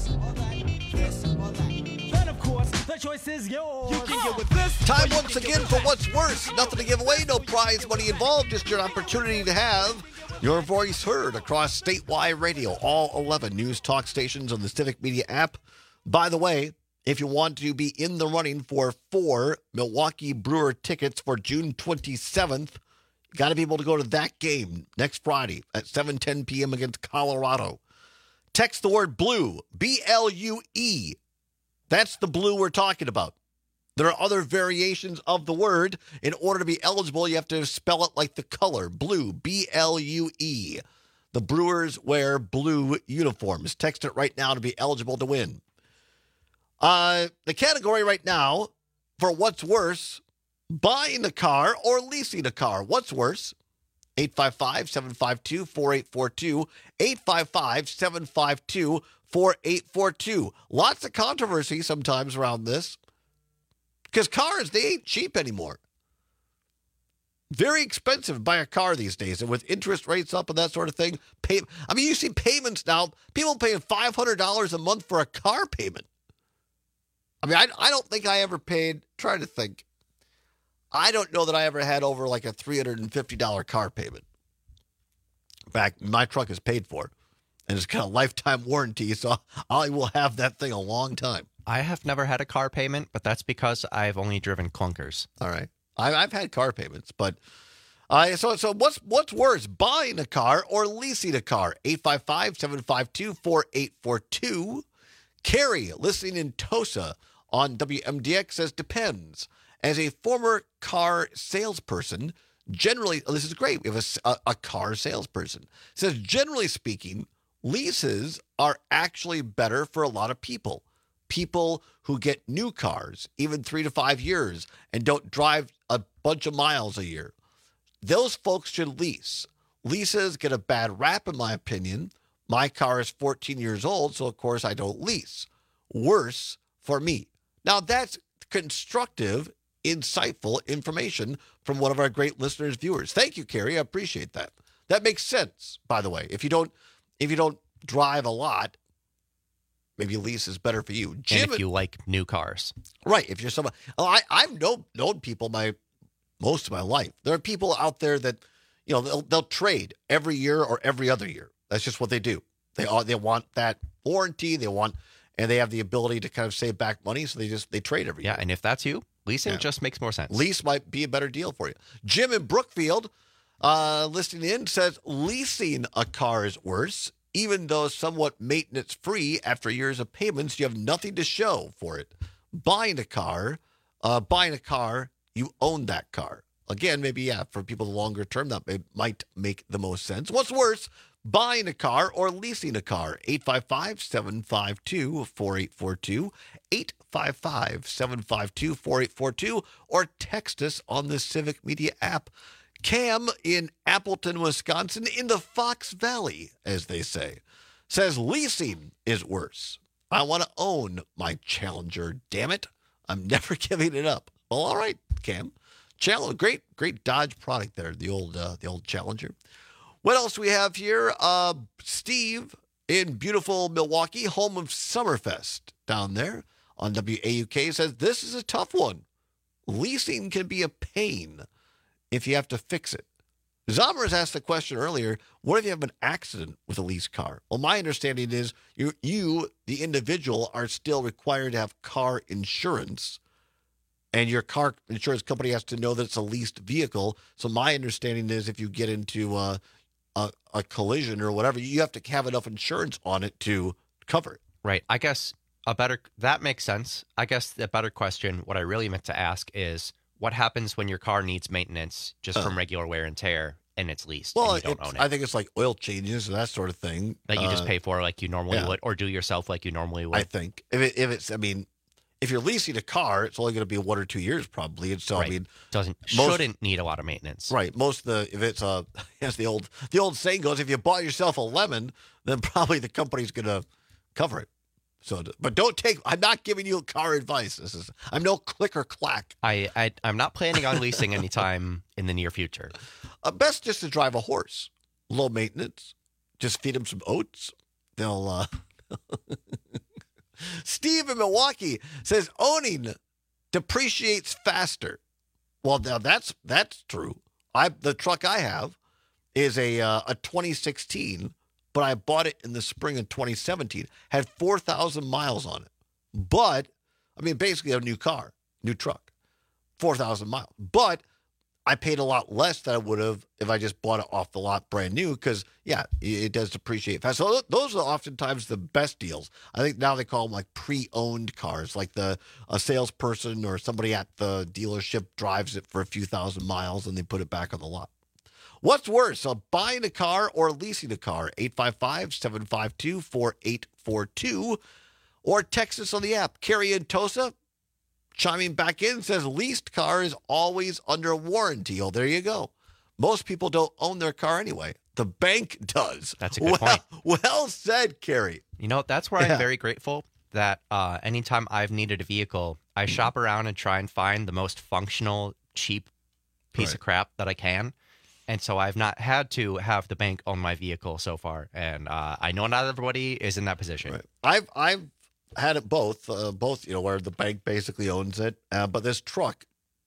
The choice is yours. You can get with this. Time once again for What's Worse. Nothing to give away, no prize money involved, just your opportunity to have your voice heard across statewide radio, all 11 news talk stations on the Civic Media app. By the way, if you want to be in the running for 4 Milwaukee Brewer tickets for June 27th, you got to be able to go to that game next Friday at 7:10 p.m. against Colorado. Text the word BLUE, B-L-U-E. That's the blue we're talking about. There are other variations of the word. In order to be eligible, you have to spell it like the color, blue, B-L-U-E. The Brewers wear blue uniforms. Text it right now to be eligible to win. The category right now for What's Worse, buying a car or leasing a car. What's worse? 855-752-4842. 855-752-4842. Lots of controversy sometimes around this, because cars, they ain't cheap anymore. Very expensive to buy a car these days, and with interest rates up and that sort of thing. You see payments now, people paying $500 a month for a car payment. I don't think I ever paid, trying to think, I don't know that I ever had over like a $350 car payment. In fact, my truck is paid for, and it's got a lifetime warranty, so I will have that thing a long time. I have never had a car payment, but that's because I've only driven clunkers. All right. I've had car payments, but so what's worse, buying a car or leasing a car? 855-752-4842. Carrie, listening in Tosa on WMDX, says depends. As a former car salesperson, generally, this is great. We have a car salesperson. Says, generally speaking, leases are actually better for a lot of people. People who get new cars, even 3 to 5 years, and don't drive a bunch of miles a year. Those folks should lease. Leases get a bad rap, in my opinion. My car is 14 years old, so of course I don't lease. Worse for me. Now that's constructive, insightful information from one of our great listeners, viewers. Thank you, Carrie. I appreciate that. That makes sense, by the way. If you don't drive a lot, maybe lease is better for you. Jim, and if you like new cars. Right. If you're someone, I've known people most of my life. There are people out there that, they'll trade every year or every other year. That's just what they do. They want that warranty. And they have the ability to kind of save back money, so they trade every year. Yeah, and if that's you, leasing just makes more sense. Lease might be a better deal for you. Jim in Brookfield, listening in, says leasing a car is worse, even though somewhat maintenance-free. After years of payments, you have nothing to show for it. Buying a car, you own that car. Again, maybe, for people longer term, that might make the most sense. What's worse, buying a car or leasing a car? 855-752-4842, 855-752-4842, or text us on the Civic Media app. Cam in Appleton, Wisconsin, in the Fox Valley, as they say, says leasing is worse. I want to own my Challenger, damn it. I'm never giving it up. Well, all right, Cam. Challenger, great Dodge product there, the old Challenger. What else do we have here? Steve in beautiful Milwaukee, home of Summerfest down there on WAUK, says this is a tough one. Leasing can be a pain if you have to fix it. Zommers asked the question earlier, what if you have an accident with a leased car? Well, my understanding is you, the individual, are still required to have car insurance, and your car insurance company has to know that it's a leased vehicle. So my understanding is if you get into a collision or whatever, you have to have enough insurance on it to cover it. Right. I guess that makes sense. I guess the better question, what I really meant to ask is, what happens when your car needs maintenance just from regular wear and tear and it's leased and you don't own it? I think it's like oil changes and that sort of thing. That you just pay for like you normally would, or do yourself like you normally would. I think. If you're leasing a car, it's only going to be 1 or 2 years probably. And so, right. Shouldn't need a lot of maintenance. Right. If it's as the old saying goes, if you bought yourself a lemon, then probably the company's going to cover it. So, but don't take. I'm not giving you car advice. I'm no click or clack. I'm not planning on leasing anytime in the near future. Best just to drive a horse. Low maintenance. Just feed them some oats. They'll. Steve in Milwaukee says owning depreciates faster. Well, now that's true. The truck I have is a 2016. But I bought it in the spring of 2017. Had 4,000 miles on it. But, I mean, basically a new car, new truck. 4,000 miles. But I paid a lot less than I would have if I just bought it off the lot brand new because, yeah, it does depreciate fast. So those are oftentimes the best deals. I think now they call them like pre-owned cars, like a salesperson or somebody at the dealership drives it for a few thousand miles and they put it back on the lot. What's worse, buying a car or leasing a car? 855-752-4842 or text us on the app. Carrie in Tosa chiming back in says leased car is always under warranty. Oh, there you go. Most people don't own their car anyway. The bank does. That's a good point. Well said, Carrie. You know, that's where I'm very grateful that anytime I've needed a vehicle, I shop around and try and find the most functional, cheap piece of crap that I can. And so I've not had to have the bank own my vehicle so far. And I know not everybody is in that position. Right. I've had it both, where the bank basically owns it. But this truck,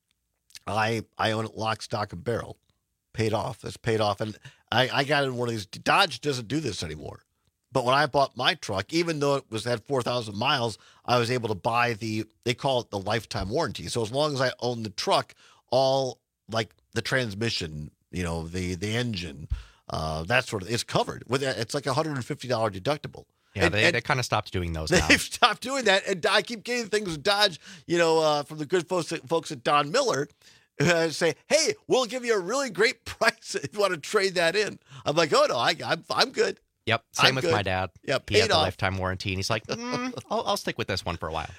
I own it lock, stock, and barrel. Paid off. It's paid off. And I got in one of these. Dodge doesn't do this anymore. But when I bought my truck, even though it had 4,000 miles, I was able to buy they call it the lifetime warranty. So as long as I own the truck, all like the transmission, the engine, that sort of, it's covered. It's like $150 deductible. Yeah, they kind of stopped doing those now. They've stopped doing that. And I keep getting things with Dodge, from the good folks at Don Miller, say, hey, we'll give you a really great price if you want to trade that in. I'm like, oh, no, I'm good. Yep, same with my dad. Yep, he had the lifetime warranty, and he's like, I'll stick with this one for a while.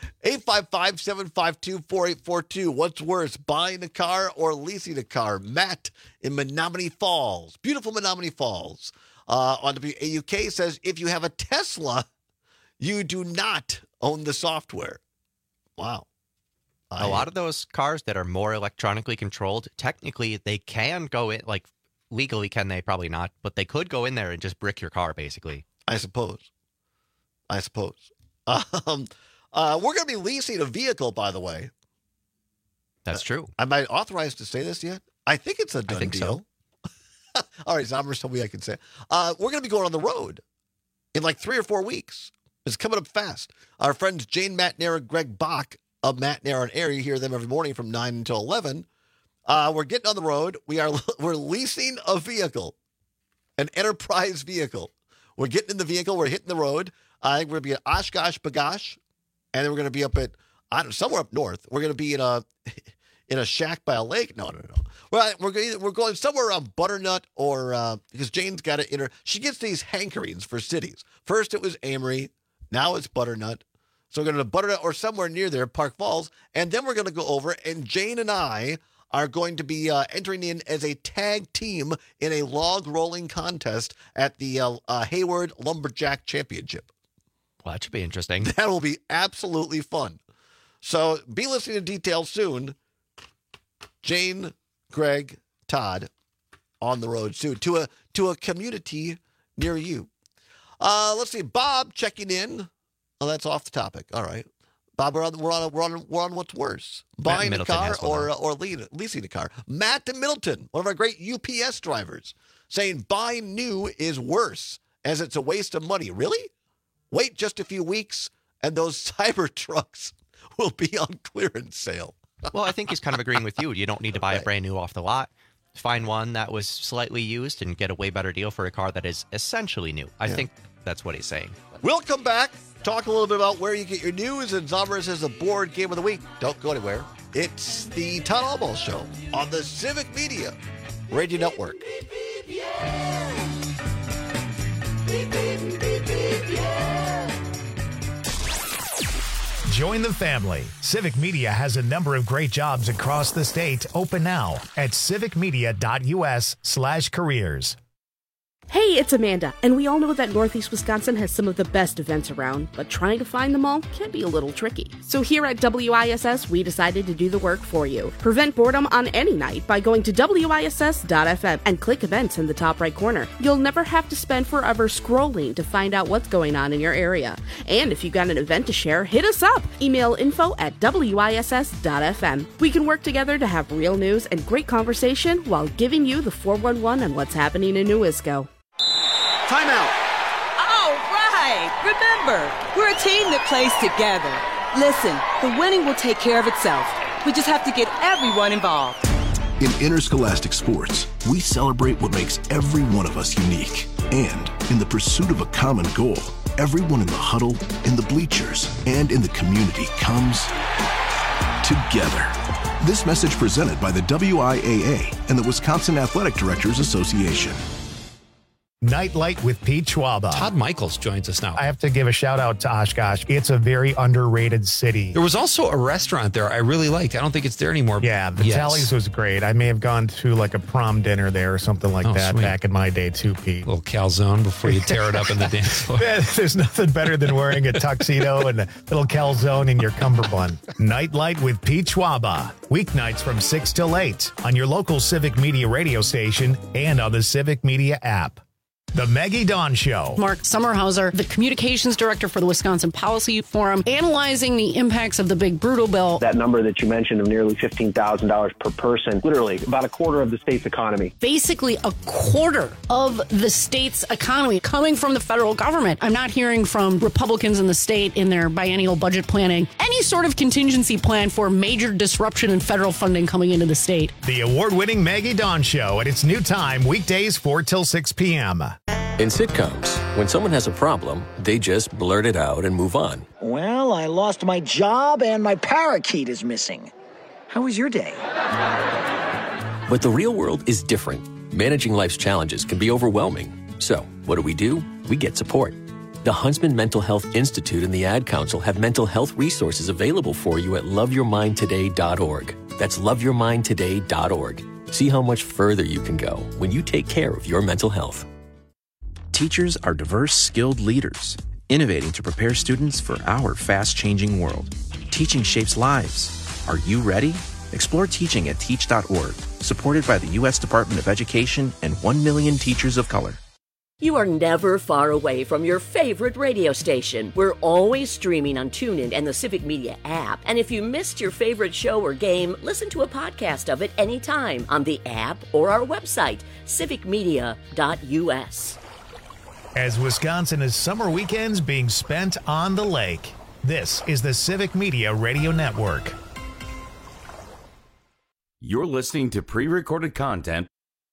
855-752-4842. What's worse, buying a car or leasing a car? Matt in Menominee Falls. Beautiful Menominee Falls. On WAUK says, if you have a Tesla, you do not own the software. Wow. A lot of those cars that are more electronically controlled, technically, they can go in, like, legally, can they? Probably not. But they could go in there and just brick your car, basically. I suppose. We're going to be leasing a vehicle, by the way. That's true. Am I authorized to say this yet? I think it's a done deal. So. All right, Zombers told me I can say it. We're going to be going on the road in like 3 or 4 weeks. It's coming up fast. Our friends Jane Matnair and Greg Bach of Matnair on Air, you hear them every morning from 9 until 11. We're getting on the road. We're leasing a vehicle, an enterprise vehicle. We're getting in the vehicle. We're hitting the road. I think we're going to be at Oshkosh B'gosh, and then we're going to be up at somewhere up north. We're going to be in a shack by a lake. No. We're going somewhere around Butternut or because Jane's got to she gets these hankerings for cities. First it was Amory, now it's Butternut. So we're going to Butternut or somewhere near there, Park Falls, and then we're going to go over, and Jane and I are going to be entering in as a tag team in a log rolling contest at the Hayward Lumberjack Championship. Well, that should be interesting. That will be absolutely fun. So be listening to details soon. Jane, Greg, Todd on the road soon to a community near you. Let's see. Bob checking in. Oh, that's off the topic. All right. Bob, we're on what's worse, buying a car or leasing a car. Matt in Middleton, one of our great UPS drivers, saying buying new is worse as it's a waste of money. Really? Wait just a few weeks and those Cybertrucks will be on clearance sale. Well, I think he's kind of agreeing with you. You don't need to buy a brand new off the lot. Find one that was slightly used and get a way better deal for a car that is essentially new. I think that's what he's saying. We'll come back, talk a little bit about where you get your news, and Zombers has a board game of the week. Don't go anywhere. It's the Todd Almost Show on the Civic Media Radio Network. Join the family. Civic Media has a number of great jobs across the state open now at civicmedia.us/careers. Hey, it's Amanda, and we all know that Northeast Wisconsin has some of the best events around, but trying to find them all can be a little tricky. So here at WISS, we decided to do the work for you. Prevent boredom on any night by going to WISS.FM and click events in the top right corner. You'll never have to spend forever scrolling to find out what's going on in your area. And if you got an event to share, hit us up. Email info@WISS.FM. We can work together to have real news and great conversation while giving you the 411 on what's happening in Newisco. Timeout. All right. Remember, we're a team that plays together. Listen, the winning will take care of itself. We just have to get everyone involved. In interscholastic sports, we celebrate what makes every one of us unique. And in the pursuit of a common goal, everyone in the huddle, in the bleachers, and in the community comes together. This message presented by the WIAA and the Wisconsin Athletic Directors Association. Nightlight with Pete Schwaba. Todd Michaels joins us now. I have to give a shout out to Oshkosh. It's a very underrated city. There was also a restaurant there I really liked. I don't think it's there anymore. Yeah, Vitelli's was great. I may have gone to like a prom dinner there or something like that back in my day too, Pete. A little calzone before you tear it up in the dance floor. There's nothing better than wearing a tuxedo and a little calzone in your cummerbund. Nightlight with Pete Schwaba. Weeknights from 6 till 8 on your local Civic Media radio station and on the Civic Media app. The Maggie Dawn Show. Mark Sommerhauser, the communications director for the Wisconsin Policy Forum, analyzing the impacts of the big brutal bill. That number that you mentioned of nearly $15,000 per person, literally about a quarter of the state's economy. Basically a quarter of the state's economy coming from the federal government. I'm not hearing from Republicans in the state in their biennial budget planning any sort of contingency plan for major disruption in federal funding coming into the state. The award-winning Maggie Dawn Show at its new time, weekdays 4 till 6 p.m. In sitcoms, when someone has a problem, they just blurt it out and move on. Well, I lost my job and my parakeet is missing. How was your day? But the real world is different. Managing life's challenges can be overwhelming. So, what do? We get support. The Huntsman Mental Health Institute and the Ad Council have mental health resources available for you at loveyourmindtoday.org. That's loveyourmindtoday.org. See how much further you can go when you take care of your mental health. Teachers are diverse, skilled leaders, innovating to prepare students for our fast-changing world. Teaching shapes lives. Are you ready? Explore teaching at teach.org, supported by the U.S. Department of Education and 1 million teachers of color. You are never far away from your favorite radio station. We're always streaming on TuneIn and the Civic Media app. And if you missed your favorite show or game, listen to a podcast of it anytime on the app or our website, civicmedia.us. As Wisconsin is summer weekends being spent on the lake, this is the Civic Media Radio Network. You're listening to pre-recorded content.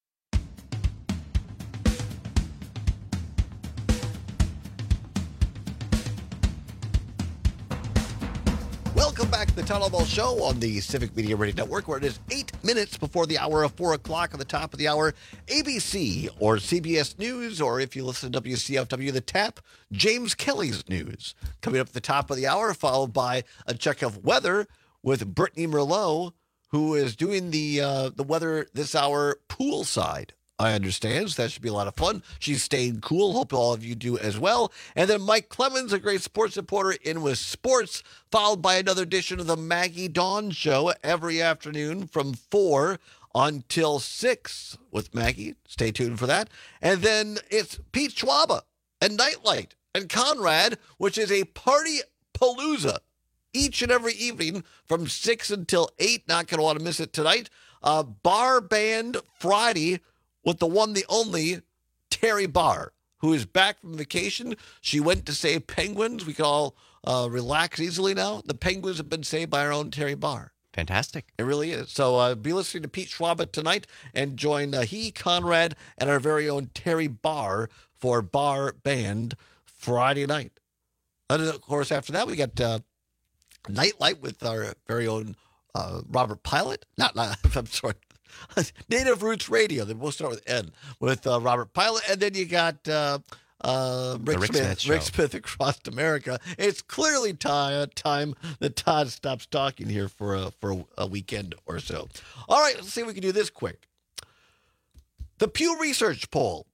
Welcome back to the Town Hall Ball Show on the Civic Media Radio Network, where it is 8 minutes before the hour of 4 o'clock. On the top of the hour, ABC or CBS News, or if you listen to WCFW, The Tap, James Kelly's News. Coming up at the top of the hour, followed by a check of weather with Brittany Merlot, who is doing the weather this hour poolside. I understand, so that should be a lot of fun. She's staying cool. Hope all of you do as well. And then Mike Clemens, a great sports reporter, in with sports, followed by another edition of the Maggie Dawn Show every afternoon from 4 until 6 with Maggie. Stay tuned for that. And then it's Pete Schwaba and Nightlight and Conrad, which is a party palooza each and every evening from 6 until 8. Not going to want to miss it tonight. Bar Band Friday with the one, the only, Terry Barr, who is back from vacation. She went to save penguins. We can all relax easily now. The penguins have been saved by our own Terry Barr. Fantastic. It really is. So be listening to Pete Schwaba tonight and join Conrad, and our very own Terry Barr for Bar Band Friday night. And, of course, after that, we got Nightlight with our very own Robert Pilot. I'm sorry. Native Roots Radio. They both start with N, with Robert Pilot. And then you got Rick Smith Across America. It's clearly time that Todd stops talking here for a weekend or so. All right, let's see if we can do this quick. The Pew Research poll.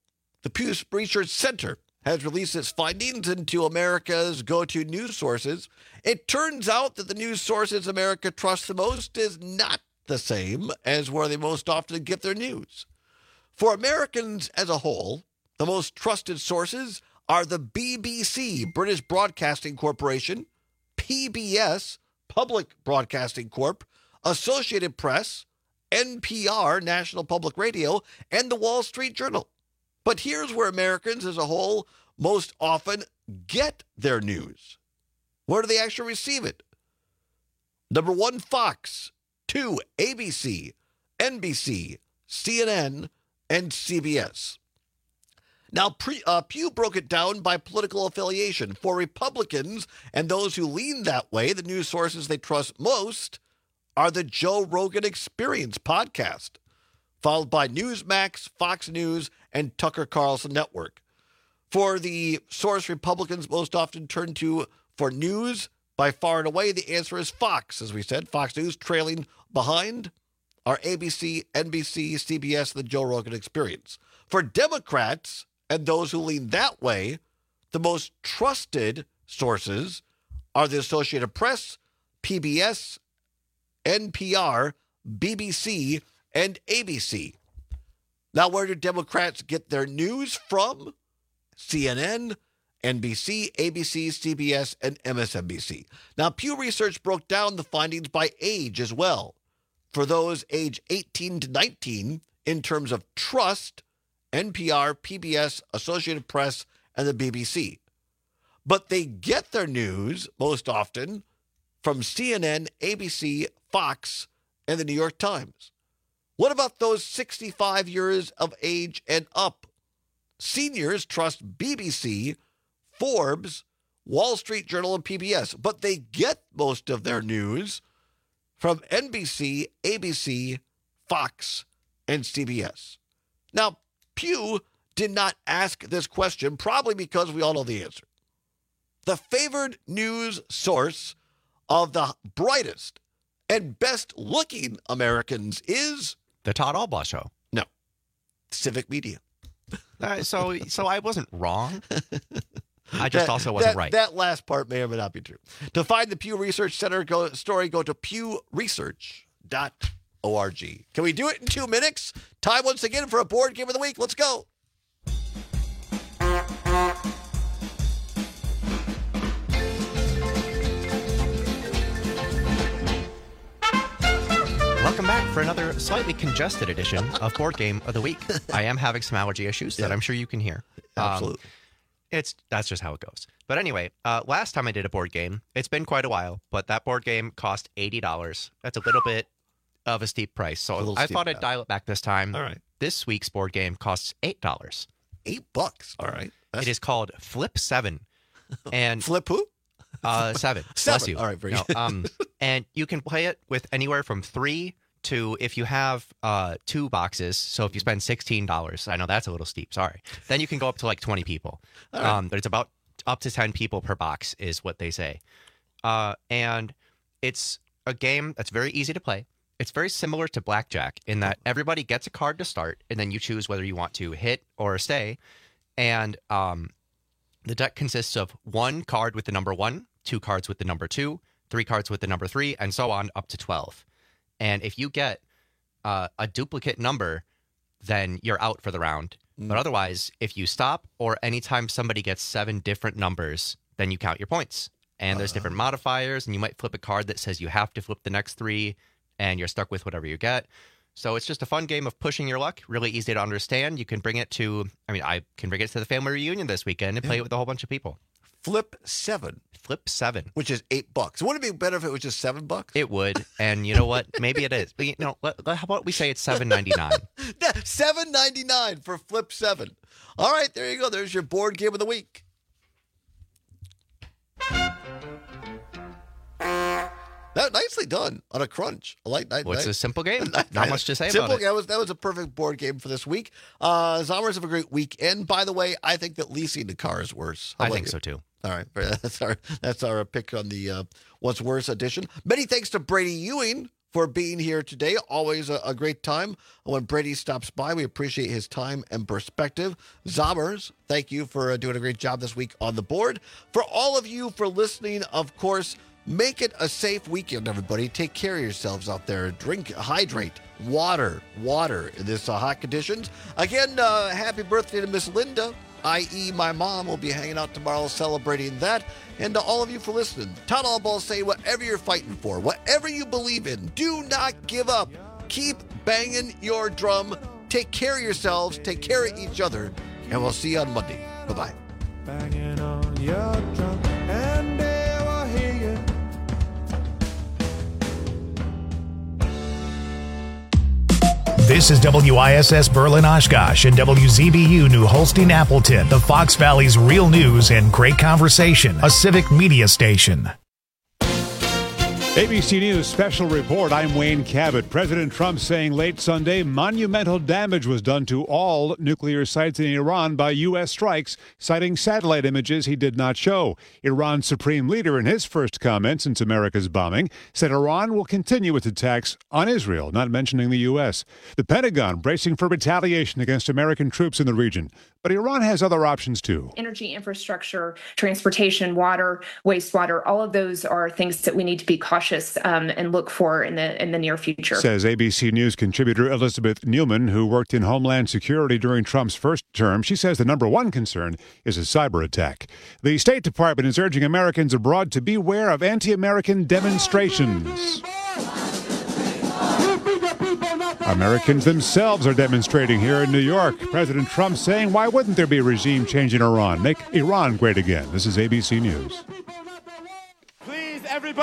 The Pew Research Center has released its findings into America's go-to news sources. It turns out that the news sources America trusts the most is not the same as where they most often get their news. For Americans as a whole, the most trusted sources are the BBC, British Broadcasting Corporation, PBS, Public Broadcasting Corp, Associated Press, NPR, National Public Radio, and the Wall Street Journal. But here's where Americans as a whole most often get their news. Where do they actually receive it? Number 1, Fox. 2, ABC, NBC, CNN, and CBS. Now, Pew broke it down by political affiliation. For Republicans and those who lean that way, the news sources they trust most are the Joe Rogan Experience podcast, followed by Newsmax, Fox News, and Tucker Carlson Network. For the source Republicans most often turn to for news, by far and away, the answer is Fox. As we said, Fox News trailing behind are ABC, NBC, CBS, and the Joe Rogan Experience. For Democrats and those who lean that way, the most trusted sources are the Associated Press, PBS, NPR, BBC, and ABC. Now, where do Democrats get their news from? CNN, NBC, ABC, CBS, and MSNBC. Now, Pew Research broke down the findings by age as well. For those age 18 to 19, in terms of trust, NPR, PBS, Associated Press, and the BBC. But they get their news, most often, from CNN, ABC, Fox, and the New York Times. What about those 65 years of age and up? Seniors trust BBC, Forbes, Wall Street Journal, and PBS, but they get most of their news from NBC, ABC, Fox, and CBS. Now, Pew did not ask this question, probably because we all know the answer. The favored news source of the brightest and best-looking Americans is... The Todd Albaugh Show. No. Civic Media. So I wasn't wrong. I just also wasn't right. That last part may or may not be true. To find the Pew Research Center story, go to pewresearch.org. Can we do it in 2 minutes? Time once again for a board game of the week. Let's go. Welcome back for another slightly congested edition of Board Game of the Week. I am having some allergy issues that I'm sure you can hear. Absolutely. That's just how it goes. But anyway, last time I did a board game, it's been quite a while, but that board game cost $80. That's a little bit of a steep price. So I thought I'd dial it back this time. All right. This week's board game costs $8. $8? All right. It is called Flip 7. And Flip who? 7. Bless you. All right, very good. And you can play it with anywhere from 3 to, if you have 2 boxes, so if you spend $16, I know that's a little steep, sorry, then you can go up to like 20 people. Right. But it's about up to 10 people per box is what they say. And it's a game that's very easy to play. It's very similar to Blackjack in that everybody gets a card to start, and then you choose whether you want to hit or stay. And the deck consists of 1 card with the number 1, 2 cards with the number 2, 3 cards with the number 3, and so on up to 12. And if you get a duplicate number, then you're out for the round. But otherwise, if you stop or anytime somebody gets 7 different numbers, then you count your points. And there's different modifiers, and you might flip a card that says you have to flip the next 3, and you're stuck with whatever you get. So it's just a fun game of pushing your luck, really easy to understand. You can bring it to, I can bring it to the family reunion this weekend and play it with a whole bunch of people. Flip 7. Flip 7. Which is $8. Wouldn't it be better if it was just $7? It would. And you know what? Maybe it is. But how about we say it's $7.99? $7.99 for Flip 7. All right, there you go. There's your board game of the week. Nicely done on a crunch. A light night. Well, it's a simple game. Not much to say about it. That was a perfect board game for this week. Zombers have a great weekend. By the way, I think that leasing the car is worse. I think so too. All right, that's our pick on the What's Worse edition. Many thanks to Brady Ewing for being here today. Always a great time when Brady stops by. We appreciate his time and perspective. Zommers, thank you for doing a great job this week on the board. For all of you for listening, of course, make it a safe weekend, everybody. Take care of yourselves out there. Drink, hydrate, water in this hot conditions. Again, happy birthday to Miss Linda, i.e. my mom. Will be hanging out tomorrow celebrating that. And to all of you for listening, Todd Allball say whatever you're fighting for, whatever you believe in, do not give up. Keep banging your drum. Take care of yourselves. Take care of each other. And we'll see you on Monday. Bye-bye. Banging on your drum and they will hear you. This is WISS Berlin Oshkosh and WZBU New Holstein Appleton, the Fox Valley's real news and great conversation, a civic media station. ABC News special report. I'm Wayne Cabot. President Trump saying late Sunday monumental damage was done to all nuclear sites in Iran by U.S. strikes, citing satellite images he did not show. Iran's supreme leader, in his first comment since America's bombing, said Iran will continue its attacks on Israel, not mentioning the U.S. The Pentagon bracing for retaliation against American troops in the region. But Iran has other options, too. Energy infrastructure, transportation, water, wastewater, all of those are things that we need to be cautious and look for in the near future. Says ABC News contributor Elizabeth Newman, who worked in Homeland Security during Trump's first term. She says the number one concern is a cyber attack. The State Department is urging Americans abroad to beware of anti-American demonstrations. Americans themselves are demonstrating here in New York. President Trump saying, why wouldn't there be a regime change in Iran? Make Iran great again. This is ABC News.